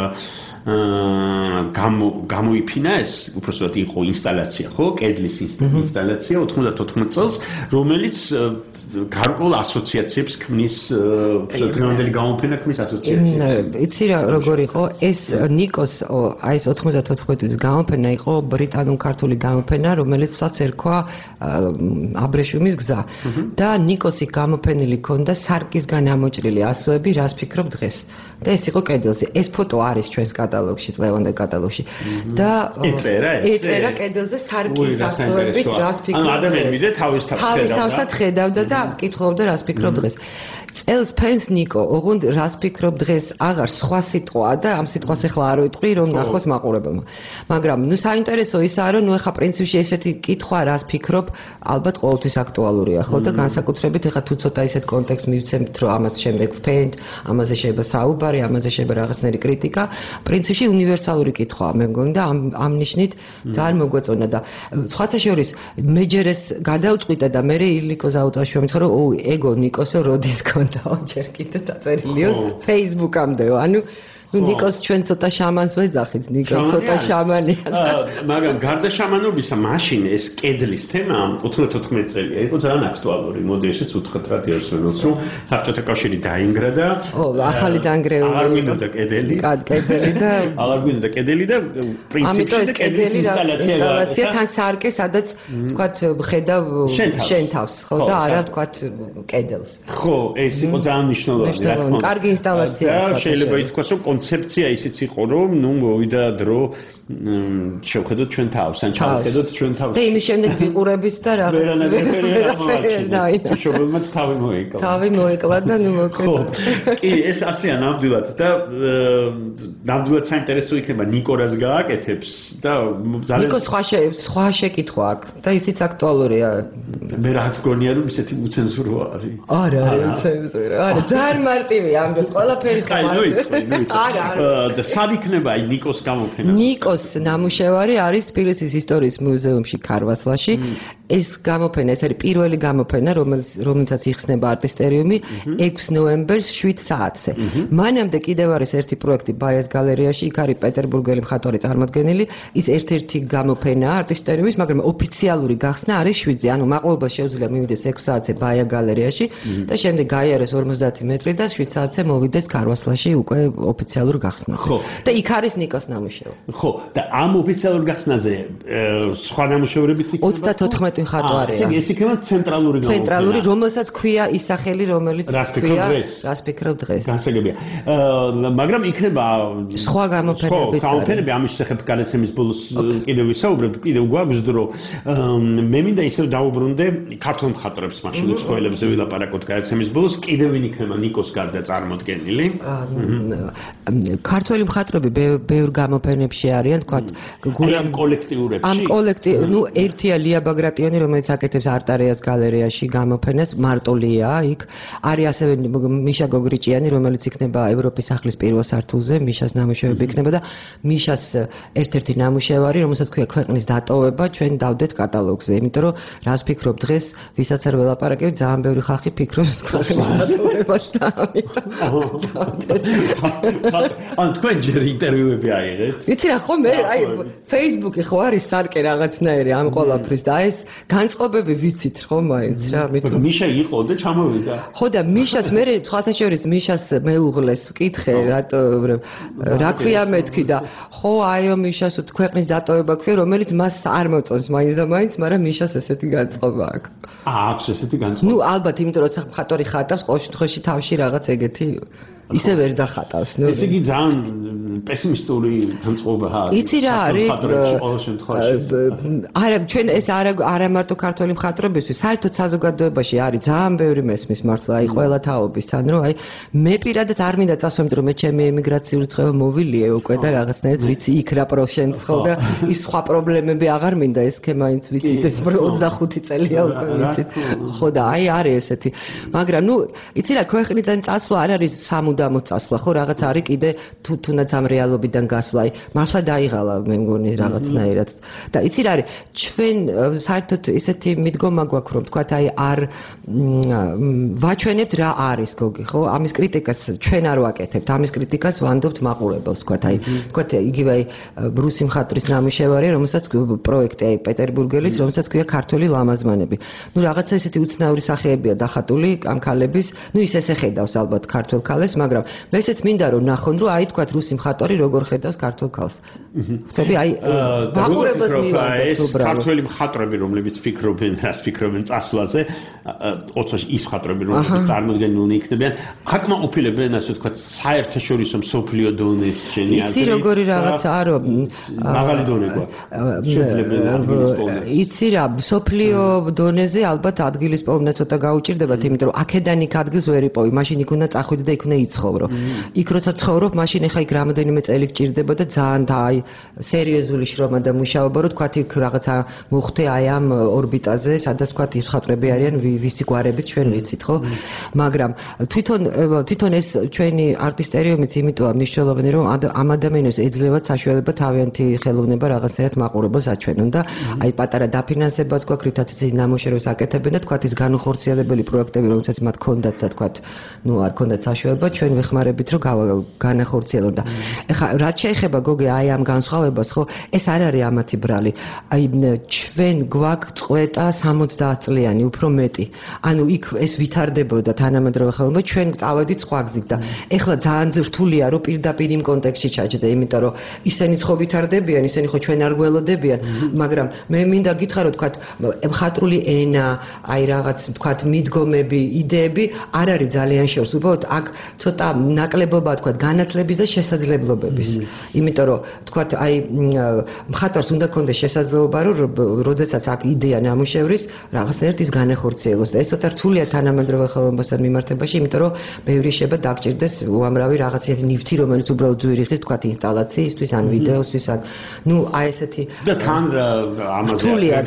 გამო გამოიფინა ეს უბრალოდ იყო ინსტალაცია ხო კედლის ინსტალაცია ოცდათოთხმეტ წელს რომელიც გარკვეულ ასოციაციებს ქმნის დღევანდელი გამოფენა ქმნის ასოციაციებს. იცი რა როგორ იყო ეს ნიკოს აი ეს ოცდათოთხმეტ წლის გამოფენა იყო ბრიტანულ-ქართული გამოფენა რომელიცაც ერქვა აბრეშუმის გზა და ნიკოსი გამოფენილი ქონდა სარკისგან ამოჭრილი ასოები რას ფიქრობ დღეს და ეს იყო კედელზე ეს ფოტო არის ჩვენს კატალოგში წლევანდელ კატალოგში და ეწერა ეწერა კედელზე სარკის ასოებით რას ფიქრობ ანუ ადამიანი მიდე თავის თავის თავსაც ხედავდა და კითხავდა რას ფიქრობ დღეს წელს ფენს ნიკო ოღონდ რას ფიქრობ დღეს აღარ სხვა სიტყვაა და ამ სიტყვას ახლა არ ვიტყვი რომ ნახოს მაყურებელმა მაგრამ ნუ საინტერესო ისაა რომ ნუ ახლა პრინციპში ესეთი კითხვა რას ფიქრობ ალბათ ყოველთვის აქტუალურია ხო და განსაკუთრებით ახლა თუ ცოტა ისეთ კონტექსტს მივცემთ რომ ამას შემდეგ ვფენთ ამაზე შეიძლება საუბარი ამაზე შეიძლება რაღაცნაირი კრიტიკა პრინციპში უნივერსალური კითხვაა მე მგონი და ამ ამ ნიშნით ძალიან მოგვეწონა და სხვათა შორის მე ჯერ ეს გადავწყვიტე და მე ილიკო ზაუტაშვილი მითხრა რომ ო ეგო ნიკოსო როდის და ჯერ კიდე დაწერილიოს Facebook-ამდეო. ანუ ნუ ნიკოს ჩვენ ცოტა შამანს ვეძახით, ნიკო ცოტა შამანია. მაგრამ გარდა შამანობისა, მაშინ ეს კედლის თემა ოცდათოთხმეტ წელია იყო ძალიან აქტუალური. მოდი ესეც უთხრათ რადიოსმენელს, რომ საბჭოთა კავშირი დაინგრა და ო, ახალი დანგრეული. აღარ გვინდა კედელი. კედელი და აღარ გვინდა კედელი და პრინციპში კედლის ინსტალაცია თან სარკე, სადაც თქვათ ხედავ შენ თავს, ხო და არა თქვათ კედელს. ხო, ეს იყო ძალიან მნიშვნელოვანი, რა თქმა უნდა. კარგი ინსტალაციაა. და შეიძლება ითქვას, რომ კონცეფცია ისიც იყო რომ ნუ მოვიდა დრო შევხედოთ ჩვენ თავს ან ჩავხედოთ ჩვენ თავს და იმის შემდეგ ვიყურებით და რა ვერანაირ შობელმაც თავი მოიკლა თავი მოიკლა და ნუ მოკვეთა კი ეს ასეა ნამდვილად და ნამდვილად საინტერესო იქნება ნიკო რას გააკეთებს და ძალიან ნიკო სხვა სხვა შეკითხვა აქვს და ისიც აქტუალურია მე რაც გონია რომ ისეთი უცენზურო არის არა არა უცენზურო არა ძალიან მარტივია ამ დროს ყველაფერი ხო არა არა და სად იქნება აი ნიკოს გამოფენა ნიკოს ნამუშევარი არის თბილისის ისტორიის მუზეუმში ქარვასლაში. ეს გამოფენა, ეს არის პირველი გამოფენა, რომელიც რომელიცაც იხსნება არტისტერიუმი ექვსი ნოემბერს შვიდ საათზე. მანამდე კიდევ არის ერთი პროექტი ბაიას გალერეაში, იქ არის პეტერბურგელი მხატვარი წარმოდგენილი. ის ერთ-ერთი გამოფენაა არტისტერიუმის, მაგრამ ოფიციალური გახსნა არის შვიდზე. ანუ მაყურებელს შეუძლია მივიდეს ექვსი საათზე ბაია გალერეაში და შემდეგ გაიარეს ორმოცდაათი მეტრი და შვიდ საათზე მოვიდეს ქარვასლაში უკვე ოფიციალურ გახსნაზე. და იქ არის ნიკოს ნამუშევარი. ხო და ამ ოფიციალურ გახსნაზე სხვა ნამუშევრებიც იქნება ოცდათოთხმეტ მარტივ ხატვარია. ესე იგი ეს იქნება ცენტრალური გამოფენა. ცენტრალური, რომელსაც ქვია ის სახელი, რომელიც ქვია რას ფიქრობ დღეს. გასაგებია. მაგრამ იქნება სხვა გამოფენებიც. სხვა გამოფენები ამის შესახებ გადაცემის ბოლოს კიდევ ვისაუბრებ, კიდევ გვაქვს დრო. მე მინდა ისევ დაუბრუნდე ქართულ მხატვრებს მაშინ უცხოელებზე ვილაპარაკოთ გადაცემის ბოლოს, კიდევ ვინ იქნება ნიკოს გარდა წარმოდგენილი? ქართველი მხატვრები ბევრ გამოფენებში არიან, თქვათ, გურამ კოლექტიურებში. ამ კოლექტივ, ნუ ერთია ლია ბაგრატიონი, რომელიც აკეთებს არტარიას გალერეაში გამოფენას, მარტო ლია იქ. არის ასევე მიშა გოგრიჭიანი, რომელიც იქნება ევროპის სახლის პირველ სართულზე, მიშას ნამუშევრები იქნება და მიშას ერთ-ერთი ნამუშევარი, რომელსაც ქვია ქვეყნის დატოვება, ჩვენ დავდეთ კატალოგზე, იმიტომ რომ რას ფიქრობ დღეს, ვისაც არ ველაპარაკებ, ძალიან ბევრი ხალხი ფიქრობს ქვეყნის დატოვებას და ან თქვენ ჯერ ინტერვიუები აიღეთ? იცი რა ხო მე აი Facebook-ი ხო არის სარკე რაღაცნაირი ამ ყველაფრის და ეს განწყობები ვიცით ხო მაინც რა მით მიშა იყო და ჩამოვიდა. ხო და მიშას მე სხვათა შორის მიშას მეუღლეს ვკითხე რატო რა ქვია მეთქი და ხო აიო მიშას ქვეყნის დატოვება ქვია რომელიც მას არ მოწონს მაინც და მაინც მაგრამ მიშას ესეთი განწყობა აქვს. აა აქვს ესეთი განწყობა. ნუ ალბათ იმიტომ რომ მხატვარი ხატავს ყოველ შემთხვევაში თავში რაღაც ეგეთი ისე ვერ დახატავს. ნუ ესე იგი ძალიან პესიმისტური განწყობაა. იცი რა არის? არა, ჩვენ ეს არა არა მარტო ქართველი მხატვრებისთვის, საერთოდ საზოგადოებაში არის ძალიან ბევრი მესმის მართლა, აი ყველა თაობისთან, რომ აი მე პირადად არ მინდა წასვლა, იმიტომ რომ მე ჩემი ემიგრაციული წევა მოვილია უკვე და რაღაცნაირად ვიცი იქ რა პროშენს ხო და ის სხვა პრობლემები აღარ მინდა ეს ქემაინც ვიცით ეს ოცდახუთი წელია უკვე ვიცით. ხო და აი არის ესეთი. მაგრამ ნუ იცი რა ქვეყნიდან წასვლა არ არის სამუდამო წასვლა, ხო რაღაც არის კიდე თუ თუნდაც ამ რეალობიდან გასვლა. მართლა დაიღალა მე მგონი რაღაცნაირად. და იცი რა არის, ჩვენ საერთოდ ესეთი მიდგომა გვაქვს, რომ თქვათ აი არ ვაჩვენებთ რა არის გოგი, ხო? ამის კრიტიკას ჩვენ არ ვაკეთებთ. ამის კრიტიკას ვანდობთ მაყურებელს, თქვათ აი, თქვათ იგივე აი ბრუსი მხატვრის ნამუშევარი, რომელსაც პროექტი აი პეტერბურგელის, რომელსაც ქვია ქართველი ლამაზმანები. ნუ რაღაცა ესეთი უცნაური სახეებია დახატული ამ ქალების, ნუ ის ესე ხედავს ალბათ ქართველ ქალებს, მაგრამ მე ესეც მინდა რომ ნახონ, რომ აი თქვათ რუსი მხატვარი როგორ ხედავს ქართულ ქალს. ხტები აი მაყურებელს მივანდობთ უბრალოდ. ქართველი მხატვრები, რომლებიც ფიქრობენ, რას ფიქრობენ წასვლაზე, ოცვაში ის მხატვრები, რომლებიც წარმოდგენილნი იქნებიან, აკმაყოფილებენ ასე ვთქვათ საერთაშორისო მსოფლიო დონეს შენი აზრი. იცი როგორი რაღაცაა რომ მაღალი დონე გვაქვს. შეძლებენ იცი რა, მსოფლიო დონეზე ალბათ ადგილის პოვნა ცოტა გაუჭირდებათ, იმიტომ რომ აქედან იქ ადგილს ვერ იპოვი, მაშინ იქ უნდა წახვიდე და იქ უნდა იცხოვრო. იქ როცა ცხოვრობ, მაშინ ეხა იქ რამოდენიმე წელი გჭირდება და ძალიან და აი სერიოზული შრომა და მუშაობა, რომ თქვათ იქ რაღაცა მოხდე აი ამ ორბიტაზე, სადაც თქვათ ის მხატვრები არიან, ვისი გვარებით ჩვენ ვიცით, ხო? მაგრამ თვითონ თვითონ ეს ჩვენი არტისტერიუმიც იმიტოა მნიშვნელოვანი, რომ ამ ადამიანებს ეძლევათ საშუალება თავიანთი ხელოვნება რაღაცნაირად მაყურებელს აჩვენონ და აი პატარა დაფინანსებაც გვაქვს, რითაც ის ნამუშევრებს აკეთებენ და თქვათ ის განუხორციელებელი პროექტები, რომელსაც მათ ჰქონდათ და თქვათ, ნუ არ ჰქონდათ საშუალება, ჩვენ ვეხმარებით, რომ განახორციელონ და ეხლა რაც შეეხება გოგი აი ამ განსხვავებას, ხო? ეს არ არის ამათი ბრალი. აი ჩვენ გვაქვს წყვეტა სამოცდაათ წლიანი, უფრო მეტი. ანუ იქ ეს ვითარდებოდა თანამედროვე ხელოვნება, ჩვენ წავედით სხვა გზით და ეხლა ძალიან რთულია, რომ პირდაპირ იმ კონტექსტში ჩაჯდე, იმიტომ რომ ისინიც ხო ვითარდებიან, ისინი ხო ჩვენ არ გველოდებიან, მაგრამ მე მინდა გითხრათ, თქვათ, მხატვრული ენა, აი რაღაც, თქვათ, მიდგომები, იდეები არ არის ძალიან შორს. უბრალოდ აქ ცოტა ნაკლებობა, თქვათ, განათლების და შესაძლებლობების. იმიტომ რომ, თქვათ, აი მხატვარს უნდა ქონდეს შესაძლებლობა, რომ როდესაც აქ იდეა ნამუშევრის, რაღაცნაირად ის განახორციელოს და ეს ცოტა რთულია თანამედროვე ხელოვნებასთან მიმართებაში, იმიტომ რომ ბევრი შეიძლება დაგჭირდეს უამრავი რაღაცა ნივთი, რომელიც უბრალოდ ძვირიღის, თქვათ, ინსტალაციისთვის, ან ვიდეოსთვის, ან ნუ აი ესეთი და თან ამაზე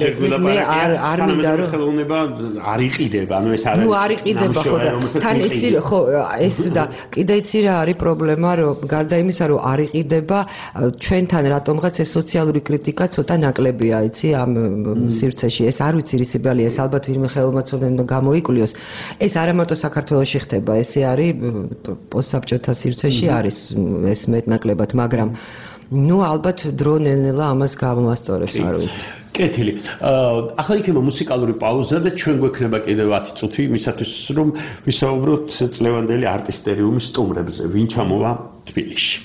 მე არ არ მინდა რომ ხელოვნება არ იყიდება, ანუ ეს არ არის. ნუ არ იყიდება ხო და თან იცი ხო ეს და კიდე იცი რა არის პრობლემა, რომ გარდა იმისა, რომ არ იყიდება, ჩვენთან რატომღაც ეს სოციალური კრიტიკა ცოტა ნაკლებია, იცი, ამ სივრცეში. ეს არ ვიცი რის ბრალია, ეს ალბათ ვინმე ხელოვნებაცოდნე გამოიკვლიოს. ეს არა მარტო საქართველოში ხდება, ესე არის პოსტსაბჭოთა სივრცეში არის ეს მეტნაკლებად, მაგრამ ნუ ალბათ დრო ნელ-ნელა ამას გამოვასწორებს, არ ვიცი. კეთილი. ახლა იქნება მუსიკალური პაუზა და ჩვენ გვექნება კიდევ ათი წუთი იმისათვის, რომ ვისაუბროთ წლევანდელი არტისტერიუმის სტუმრებზე, ვინ ჩამოვა თბილისში.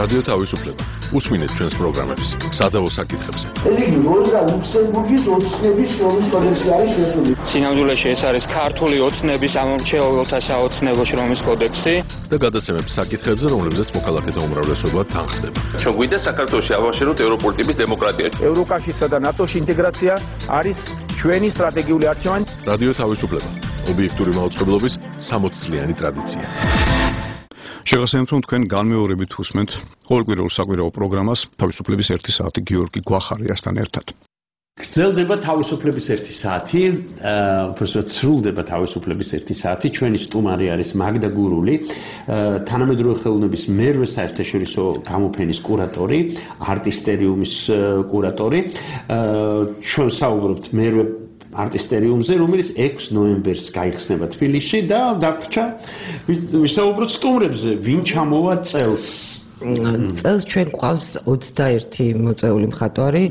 რადიო თავისუფლება. უსმინეთ ჩვენს პროგრამებს სადავო საკითხებზე. ესე იგი, როზა ლუქსემბურგის ოცნების შრომის კოდექსი არის შესული. სინამდვილეში ეს არის ქართული ოცნების ამომრჩეველთა საოცნებო შრომის კოდექსი და გადაცემების საკითხებზე, რომლებზეც მოქალაქეთა უმრავლესობა თანხდება. ჩვენ გვინდა საქართველოში ავაშენოთ ევროპული ტიპის დემოკრატია. ევროკავშირსა და ნატოში ინტეგრაცია არის ჩვენი სტრატეგიული არჩევანი. რადიო თავისუფლება. ობიექტური მაუწყებლობის სამოც წლიანი ტრადიცია. შეგახსენებთ, რომ თქვენ განმეორებით უსმენთ ყოველკვირეულ საკვირაო პროგრამას თავისუფლების ერთი საათი გიორგი გვახარიასთან ერთად. გრძელდება თავისუფლების ერთი საათი, უბრალოდ სრულდება თავისუფლების ერთი საათი. ჩვენი სტუმარი არის მაგდა გურული, თანამედროვე ხელოვნების მერვე საერთაშორისო გამოფენის კურატორი, არტისტერიუმის კურატორი. ჩვენ საუბრობთ მერვე არტისტერიუმზე, რომელიც ექვსი ნოემბერს გაიხსნება თბილისში და დაგვრჩა ვისაუბროთ სტუმრებზე, ვინ ჩამოვა წელს. წელს ჩვენ გვყავს ოცდაერთი მოწვეული მხატვარი.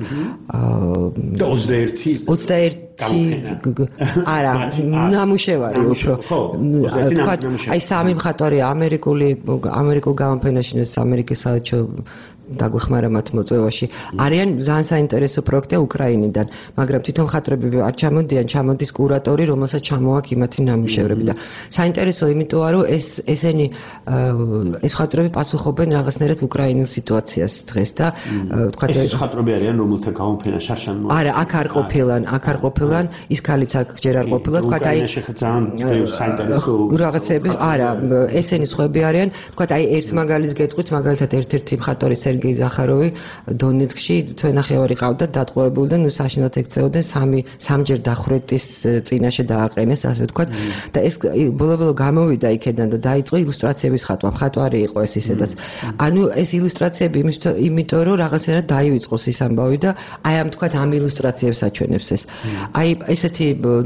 და ოცდაერთი ოცდაერთი არა, ნამუშევარი უფრო. თქვათ, აი სამი მხატვარი ამერიკული ამერიკულ გამოფენაში, ამერიკის საელჩო დაგვეხმარა მათ მოწვევაში. არიან ძალიან საინტერესო პროექტი უკრაინიდან, მაგრამ თვითონ მხატვრები არ ჩამოდიან, ჩამოდის კურატორი, რომელსაც ჩამოაქვს იმათი ნამუშევრები და საინტერესო იმიტოა, რომ ეს ესენი ეს მხატვრები პასუხობენ რაღაცნაირად უკრაინის სიტუაციას დღეს და თქვათ ეს მხატვრები არიან, რომელთა გამოფენა შარშან მოაქვს. არა, აქ არ ყოფილან, აქ არ ყოფილან, ის ქალიც აქ ჯერ არ ყოფილა, თქვათ აი საინტერესო რაღაცები, არა, ესენი სხვები არიან, თქვათ აი ერთ მაგალითს გეტყვით, მაგალითად ერთ-ერთი მხატვარი სერგეი ზახაროვი დონეცკში თვენახევარი ყავდა დატყვევებული და ნუ საშინელად ექცეოდნენ სამი სამჯერ დახვრეტის წინაშე დააყენეს ასე ვთქვათ და ეს ბოლო-ბოლო გამოვიდა იქედან და დაიწყო ილუსტრაციების ხატვა მხატვარი იყო ეს ისედაც ანუ ეს ილუსტრაციები იმიტომ რომ რაღაცნაირად დაივიწყოს ის ამბავი და აი ამ ვთქვათ ამ ილუსტრაციებს აჩვენებს ეს აი ესეთი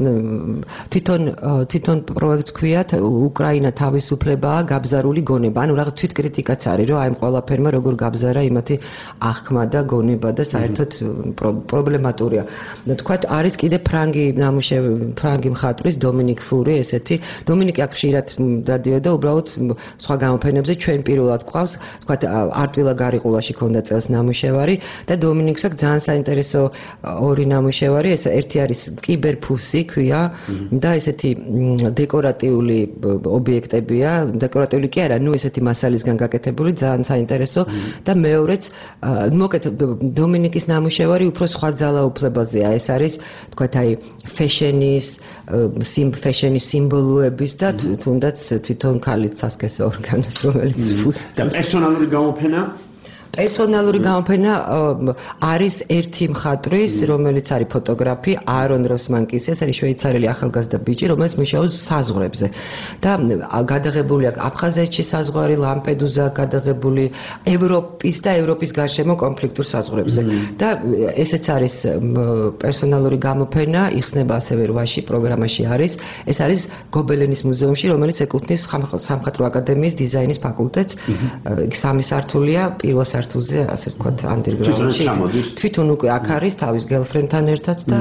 თვითონ თვითონ პროექტს ქვიათ უკრაინა თავისუფლებაა გაბზარული გონება ანუ რაღაც თვითკრიტიკაც არის რომ აი ამ ყველაფერმა როგორ გაბზარა იმათი აღქმა და გონება და საერთოდ პრობლემატურია. და თქვათ არის კიდე ფრანგი ნამუშევარი, ფრანგი მხატვრის დომინიკ ფური ესეთი. დომინიკი აქ ხშირად დადიოდა უბრალოდ სხვა გამოფენებზე ჩვენ პირველად გვყავს, თქვათ არტვილა გარიყულაში ქონდა წელს ნამუშევარი და დომინიკს აქვს ძალიან საინტერესო ორი ნამუშევარი, ეს ერთი არის კიბერფუსი ქვია და ესეთი დეკორატიული ობიექტებია, დეკორატიული კი არა, ნუ ესეთი მასალისგან გაკეთებული, ძალიან საინტერესო და მეორეც მოკეთ დომინიკის ნამუშევარი უფრო სხვა ძალაუფლებაზეა ეს არის თქვათ აი ფეშენის სიმ ფეშენის სიმბოლოების და თუნდაც თვითონ ქალის სასქესო ორგანოს რომელიც ფუსს და პერსონალური გამოფენა პერსონალური გამოფენა არის ერთი მხატვრის, რომელიც არის ფოტოგრაფი, აარონ როსმანკის, ეს არის შვეიცარიელი ახალგაზრდა ბიჭი, რომელიც მუშაობს საზღვრებზე. და გადაღებული აქვს აფხაზეთში საზღვარი, ლამპედუზა გადაღებული, ევროპის და ევროპის გარშემო კონფლიქტურ საზღვრებზე. და ესეც არის პერსონალური გამოფენა, იხსნება ასევე რვაში პროგრამაში არის. ეს არის გობელენის მუზეუმში, რომელიც ეკუთვნის სამხატვრო აკადემიის დიზაინის ფაკულტეტს. სამი სართულია, პირველ სართულზე, ასე ვთქვათ, ანდერგრაუნდში. თვითონ უკვე აქ არის თავის გელფრენდთან ერთად და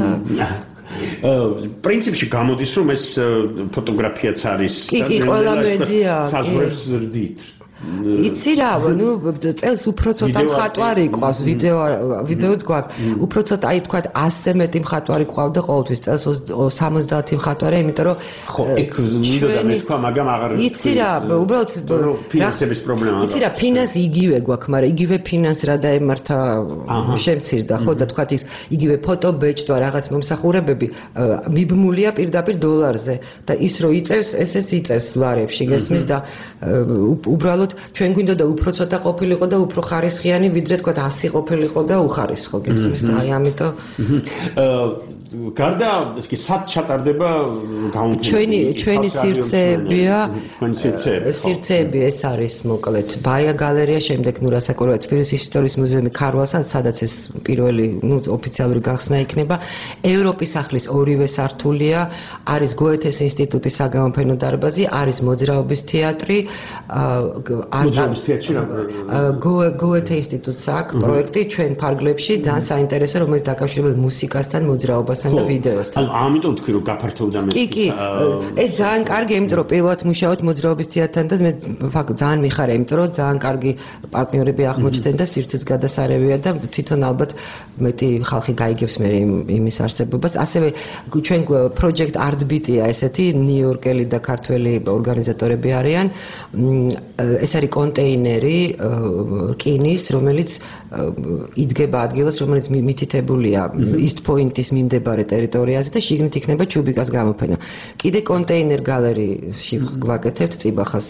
პრინციპში გამოდის, რომ ეს ფოტოგრაფიაც არის კი, კი, ყველა მედია საზღვრებს ზრდით. იცი რა, ნუ წელს უფრო ცოტა მხატვარი ყავს, ვიდეო ვიდეოც გვაქვს. უფრო ცოტა, აი თქვათ ასზე მეტი მხატვარი ყავდა ყოველთვის წელს სამოცდაათი მხატვარი, იმიტომ რომ ხო, იქ მინდოდა მეთქვა, მაგრამ აღარ იცი რა, უბრალოდ ფინანსების პრობლემა. იცი რა, ფინანსი იგივე გვაქვს, მაგრამ იგივე ფინანსი რა დაემართა შემცირდა, ხო და თქვათ ის იგივე ფოტობეჭდვა, რაღაც მომსახურებები მიბმულია პირდაპირ დოლარზე და ის რო იწევს, ესეც იწევს ლარებში, გესმის და უბრალოდ ჩვენ გვინდოდა უფრო ცოტა ყოფილიყო და უფრო ხარისხიანი, ვიდრე თქვათ ასი ყოფილიყო და უხარისხო, გესმის და აი ამიტომ გარდა ისე სად ჩატარდება გამოფენა? ჩვენი ჩვენი სივრცეებია, სივრცეები ეს არის მოკლედ ბაია გალერეა, შემდეგ ნუ რასაკვირველია თბილისის ისტორიის მუზეუმი ქარვალსა, სადაც ეს პირველი ნუ ოფიციალური გახსნა იქნება. ევროპის სახლის ორივე სართულია, არის გოეთეს ინსტიტუტის საგამოფენო დარბაზი, არის მოძრაობის თეატრი, მოძრაობის თეატრში რა გოეთე ინსტიტუტს აქვს პროექტი ჩვენ ფარგლებში, ძალიან საინტერესო, რომელიც დაკავშირებულია მუსიკასთან, მოძრაობასთან მონტაჟთან და ვიდეოსთან. ანუ ამიტომ თქვი რომ გაფართოვდა მე. კი, კი. ეს ძალიან კარგი, იმიტომ რომ პირველად მუშაობთ მოძრაობის თეატრთან და მე ფაქტ ძალიან მიხარია, იმიტომ რომ ძალიან კარგი პარტნიორები აღმოჩნდნენ და სივრცეც გადასარევია და თვითონ ალბათ მეტი ხალხი გაიგებს მე იმის არსებობას. ასევე ჩვენ project Artbeat-ია ესეთი ნიუ-იორკელი და ქართველი ორგანიზატორები არიან. ეს არის კონტეინერი რკინის, რომელიც იდგება ადგილას, რომელიც მითითებულია East Point-ის მიმდებარე ტერიტორიაზე და შიგნით იქნება ჩუბიკას გამოფენა. კიდე კონტეინერ გალერეში გვაკეთებთ წიბახას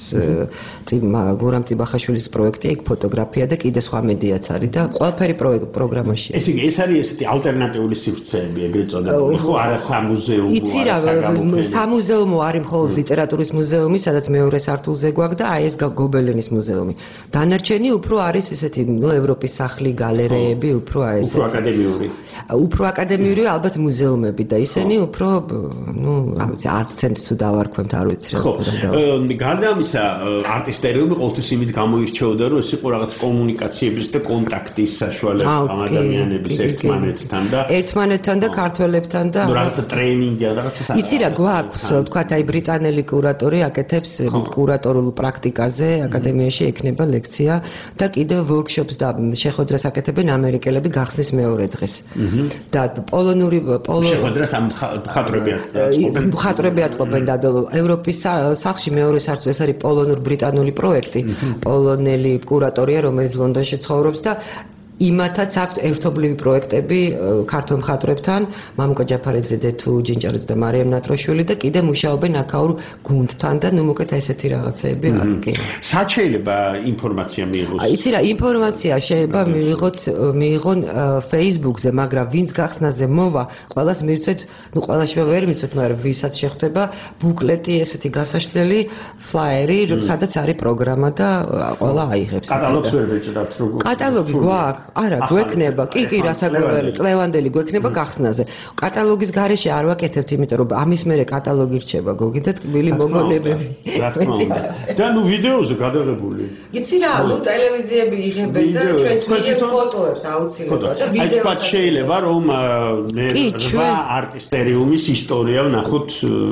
გურამ წიბახაშვილის პროექტი, იქ ფოტოგრაფია და კიდე სხვა მედიაც არის და ყველაფერი პროგრამაშია. ეს იგი ეს არის ესეთი ალტერნატიული სივრცეები, ეგრეთ წოდებული, ხო, არა სამუზეუმო. იცი რა, სამუზეუმო არის მხოლოდ ლიტერატურის მუზეუმი, სადაც მეორე სართულზე გვაქვს და აი ეს გობელენის მუზეუმი. დანარჩენი უფრო არის ესეთი, ნუ ევროპის სახლი, გალერეები, უფრო აი ესეთი. უფრო აკადემიური. უფრო აკადემიური, ალბათ მუზეუმები და ისინი უფრო, ნუ, არტ ცენტრს თუ დავარქვემთ, არ ვიცი რა. ხო, გარდა ამისა არტისტერიუმი ყოველთვის იმით გამოირჩეოდა, რომ ეს იყო რაღაც კომუნიკაციების და კონტაქტის საშუალება ამ ადამიანების ერთმანეთთან და ერთმანეთთან და ქართველებთან და რაღაც ტრეინინგი და რაღაცა. იცი რა გვაქვს, თქვათ აი ბრიტანელი კურატორი აკეთებს კურატორულ პრაქტიკაზე, აკადემიაში ექნება ლექცია და კიდევ ვორქშოპს და შეხვედრას აკეთებენ ამერიკელები გახსნის მეორე დღეს. და პოლონური შეხვედრას ამ მხატვრები აწყობენ. მხატვრები აწყობენ და ევროპის სახლში მეორე სართულზე ეს არის პოლონურ-ბრიტანული პროექტი. პოლონელი კურატორია, რომელიც ლონდონში ცხოვრობს და იმათაც აქვს ერთობლივი პროექტები ქართულ მხატვრებთან, მამუკა ჯაფარიძე თუ ჯინჭარაძე და მარიამ ნატროშვილი და კიდე მუშაობენ აქაურ გუნდთან და ნუ მოკეთ ესეთი რაღაცეები არის. კი. სად შეიძლება ინფორმაცია მიიღოს? იცი რა, ინფორმაცია შეიძლება მიიღოთ მიიღონ Facebook-ზე, მაგრამ ვინც გახსნაზე მოვა, ყველას მივცეთ, ნუ ყველაში ვერ მივცეთ, მაგრამ ვისაც შეხვდება ბუკლეტი ესეთი გასაშლელი, ფლაიერი, სადაც არის პროგრამა და ყველა აიღებს. კატალოგს ვერ ვეჭდათ როგორ? კატალოგი გვაქვს. არა, გვექნება. კი, კი, რასაკვირველი, წლევანდელი გვექნება გახსნაზე. კატალოგის გარეშე არ ვაკეთებთ, იმიტომ რომ ამის მერე კატალოგი რჩება, გოგი და ტკბილი მოგონებები. რა თქმა უნდა. და ნუ ვიდეოზე გადაღებული. იცი რა, ნუ ტელევიზიები იღებენ და ჩვენ ვიღებთ ფოტოებს აუცილებლად და ვიდეოებს. აი, შეიძლება რომ მე რვა არტისტერიუმის ისტორია ვნახოთ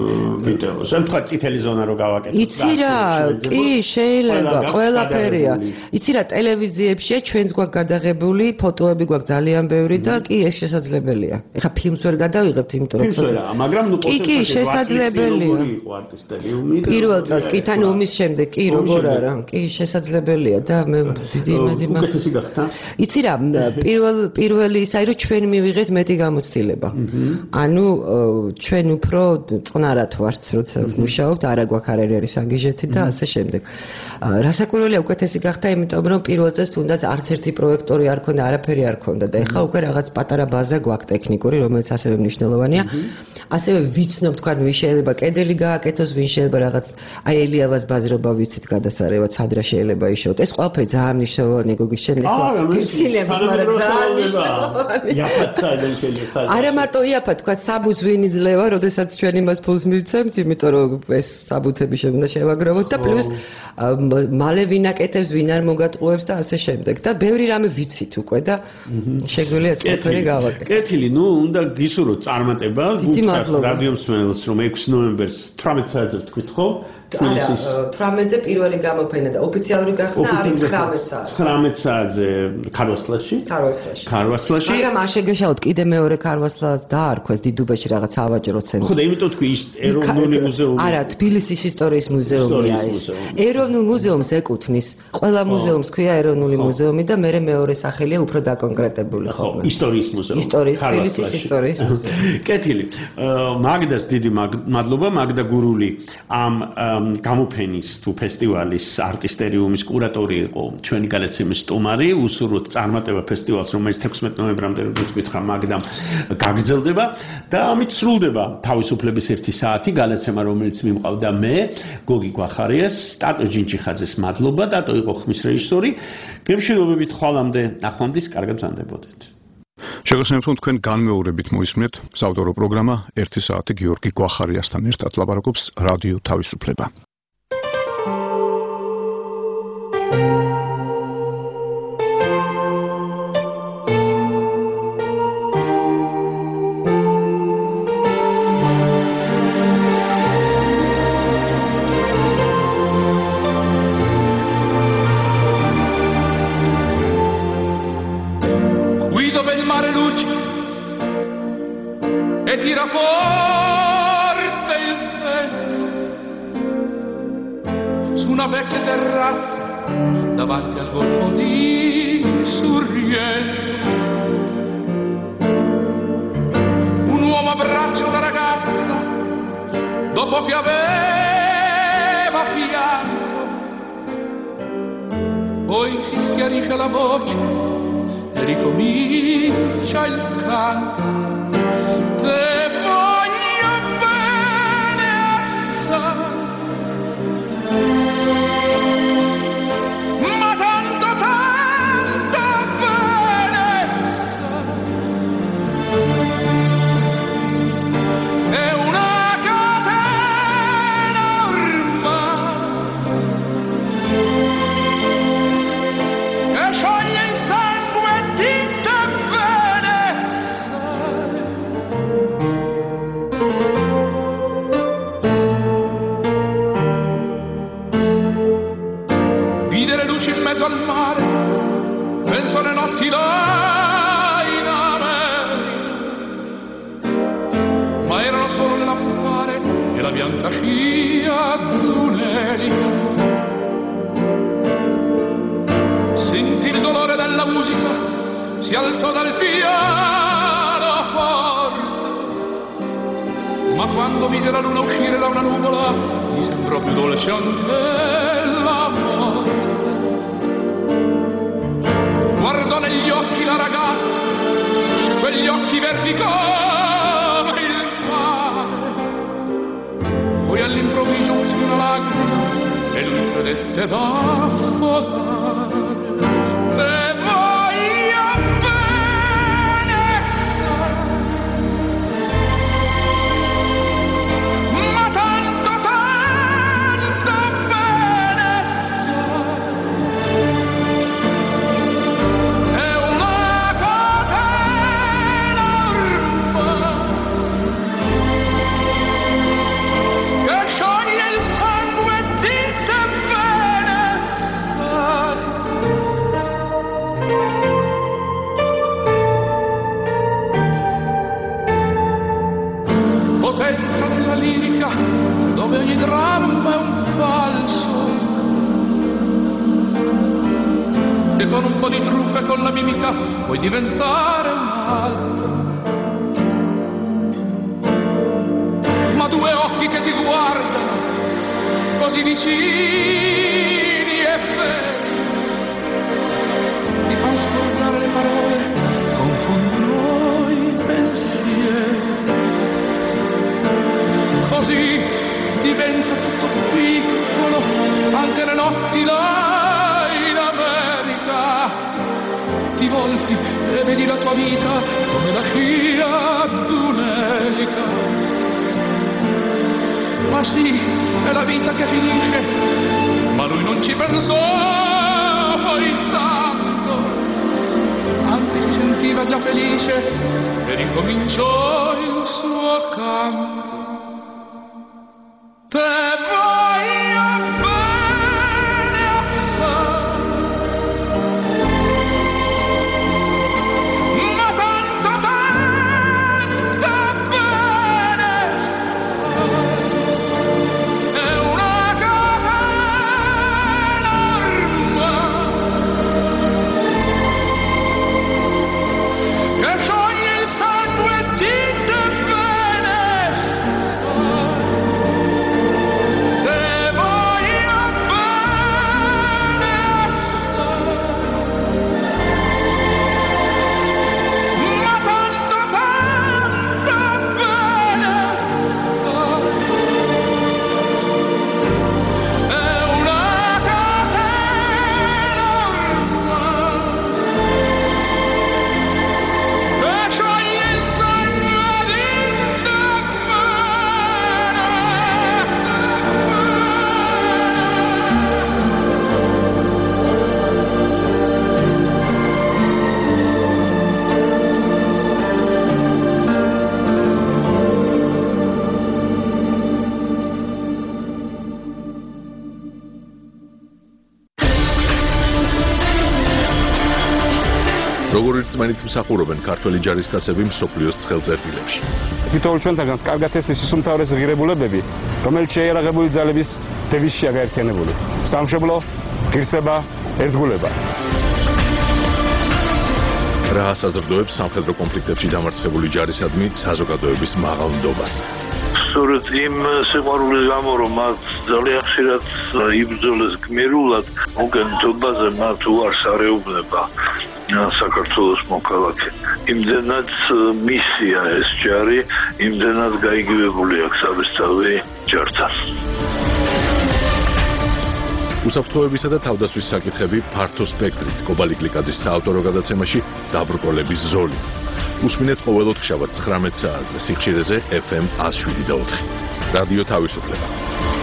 ვიდეოს. ან თქვა წითელი ზონა რო გავაკეთოთ. იცი რა, კი, შეიძლება, ყველაფერია. იცი რა, ტელევიზიებშია ჩვენს გვაქვს გადაღებული ფოტოები გვაქვს ძალიან ბევრი და კი ეს შესაძლებელია. ეხლა ფილმს ვერ გადავიღებთ, იმიტომ რომ ფილმს ვერა, მაგრამ ნუ კი, კი, შესაძლებელია. პირველ წელს კი თან ომის შემდეგ კი როგორ არა, კი შესაძლებელია და მე დიდი იმედი მაქვს. უკეთესი გახდა? იცი რა, პირველ პირველი ის არის რომ ჩვენ მივიღეთ მეტი გამოცდილება. ანუ ჩვენ უფრო წყნარად ვართ, როცა ვმუშაობთ, არა გვაქვს არაერთი საგიჟეთი და ასე შემდეგ. რასაკვირველია უკეთესი გახდა, იმიტომ რომ პირველ წელს თუნდაც არც ერთი პროექტორი არ ქონდა, არაფერი არ ქონდა და ეხლა უკვე რაღაც პატარა ბაზა გვაქვს ტექნიკური, რომელიც ასევე მნიშვნელოვანია. ასევე ვიცნობ თქვა, ვინ შეიძლება კედელი გააკეთოს, ვინ შეიძლება რაღაც აი ელიავას ბაზრობა ვიცით გადასარევად, სადრა შეიძლება იშოვოთ. ეს ყველაფერი ძალიან მნიშვნელოვანია გოგის შენ ეხლა. ვიცილებ, მაგრამ ძალიან მნიშვნელოვანია. იაფად საიდან შეიძლება. არა მარტო იაფად, თქვა საბუთს ვინ იძლევა, როდესაც ჩვენ იმას ფულს მივცემთ, იმიტომ რომ ეს საბუთები შემდა შევაგროვოთ და პლუს მალე ვინ აკეთებს, ვინ არ მოგატყუებს და ასე შემდეგ. და ბევრი რამე ვიცით უკვე და შეგვიძლია ეს ყველაფერი გავაკეთოთ. კეთილი, ნუ უნდა გისურვოთ წარმატება, გუგლით რადიო მსმენელს, რომ ექვსი ნოემბერს თვრამეტ საათზე თქვით ხო? არა, თვრამეტზე პირველი გამოფენა და ოფიციალური გახსნა არის ცხრამეტ საათზე. ცხრამეტ საათზე ქარვასლაში? ქარვასლაში. ქარვასლაში. მაგრამ არ შეგეშალოთ, კიდე მეორე ქარვასლას დაარქვეს დიდუბაში რაღაც სავაჭრო ცენტრი. ხო და იმიტომ თქვი ის ეროვნული მუზეუმი. არა, თბილისის ისტორიის მუზეუმია ეს. ეროვნულ მუზეუმს ეკუთვნის. ყველა მუზეუმს ქვია ეროვნული მუზეუმი და მე მეორე სახელია უფრო დაკონკრეტებული ხოლმე. ისტორიის მუზეუმი. ისტორიის, თბილისის ისტორიის მუზეუმი. კეთილი. მაგდას დიდი მადლობა, მაგდა გურული ამ გამოფენის თუ ფესტივალის არტისტერიუმის კურატორი იყო ჩვენი გადაცემის სტუმარი. უსურვოთ წარმატება ფესტივალს, რომელიც თექვსმეტ ნოემბრამდე როგორც გითხრა მაგდამ გაგრძელდება და ამით სრულდება თავისუფლების ერთი საათი გადაცემა, რომელიც მიმყავდა მე, გოგი გვახარიას, ტატო ჯინჩიხაძეს მადლობა, ტატო იყო ხმის რეჟისორი. გემშვიდობებით ხვალამდე, ნახვამდის, კარგად ბრძანდებოდეთ. შეგახსენებთ, რომ თქვენ განმეორებით მოისმენთ საავტორო პროგრამა ერთი საათი გიორგი გვახარიასთან ერთად ლაპარაკობს რადიო თავისუფლება. forte il vento su una vecchia terrazza davanti al golfo di Sorrento. Un uomo abbraccia una ragazza dopo che aveva pianto, poi si schiarisce la voce e ricomincia il canto. Te voglio bene assai, ma tanto tanto bene assai. È una catena ormai che scioglie il sangue di te bene assai. Vide le luci in mezzo al mare, penso alle notti là in America, ma erano solo le lampare e la bianca scia d'un'elica. Sentì il dolore della musica, si alzò dal pianoforte, ma quando vide la luna uscire da una nuvola gli sembrò più dolce anche la morte. Guardò negli occhi la ragazza, quegli occhi verdi come il mare, poi all'improvviso uscì una lacrima e lui credette d'affogare. Te voglio bene assai, ma tanto tanto bene assai. È una catena ormai che scioglie il sangue di te bene assai. Potenza della lirica dove ogni dramma è un falso, e con un po' di trucco e con la mimica puoi diventare un altro. Ma due occhi che ti guardano così vicini e veri ti fanno scordare le parole, confondono i pensieri. Così diventa tutto piccolo, anche le notti là in America. Ti volti e vedi la tua vita come la scia d'un'elica. Ma sì, è la vita che finisce, ma lui non ci pensò poi tanto, anzi si sentiva già felice e ricominciò il suo canto. Te voglio bene assai, ma tanto tanto bene assai. È una catena ormai che scioglie il sangue di te bene assai. როგორ რწმენით მსახურობენ ქართველი ჯარისკაცები მსოფლიოს ცხელწერტილებში. თითოეულ ჩვენთაგანს კარგად ესმის ის უმთავრესი ღირებულებები, რომელიც შეიარაღებული ძალების დევიზშია გაერთიანებული. სამშობლო, ღირსება, ერთგულება. რა ასაზრდოებს სამხედრო კონფლიქტებში დამარცხებული ჯარისადმი საზოგადოების მაღალ ნდობას. სწორედ იმ სიყვარულის გამო, რომ მათ ძალიან ხშირად იბრძოლეს გმირულად, მოგენთობაზე მათ უარს არეუბნება საქართველოს მოქალაქე. იმდენად მისია ეს ჯარი, იმდენად გაიგივებული აქვს საბესთავი ჯართან. უსაფრთხოებისა და თავდაცვის საკითხები ფართო სპექტრით. კობალი გლიკაძის საავტორო გადაცემაში დაბრკოლების ზოლი. უსმინეთ ყოველ ოთხშაბათს ცხრამეტ საათზე სიხშირეზე ეფ ემ one oh seven point four. რადიო თავისუფლება.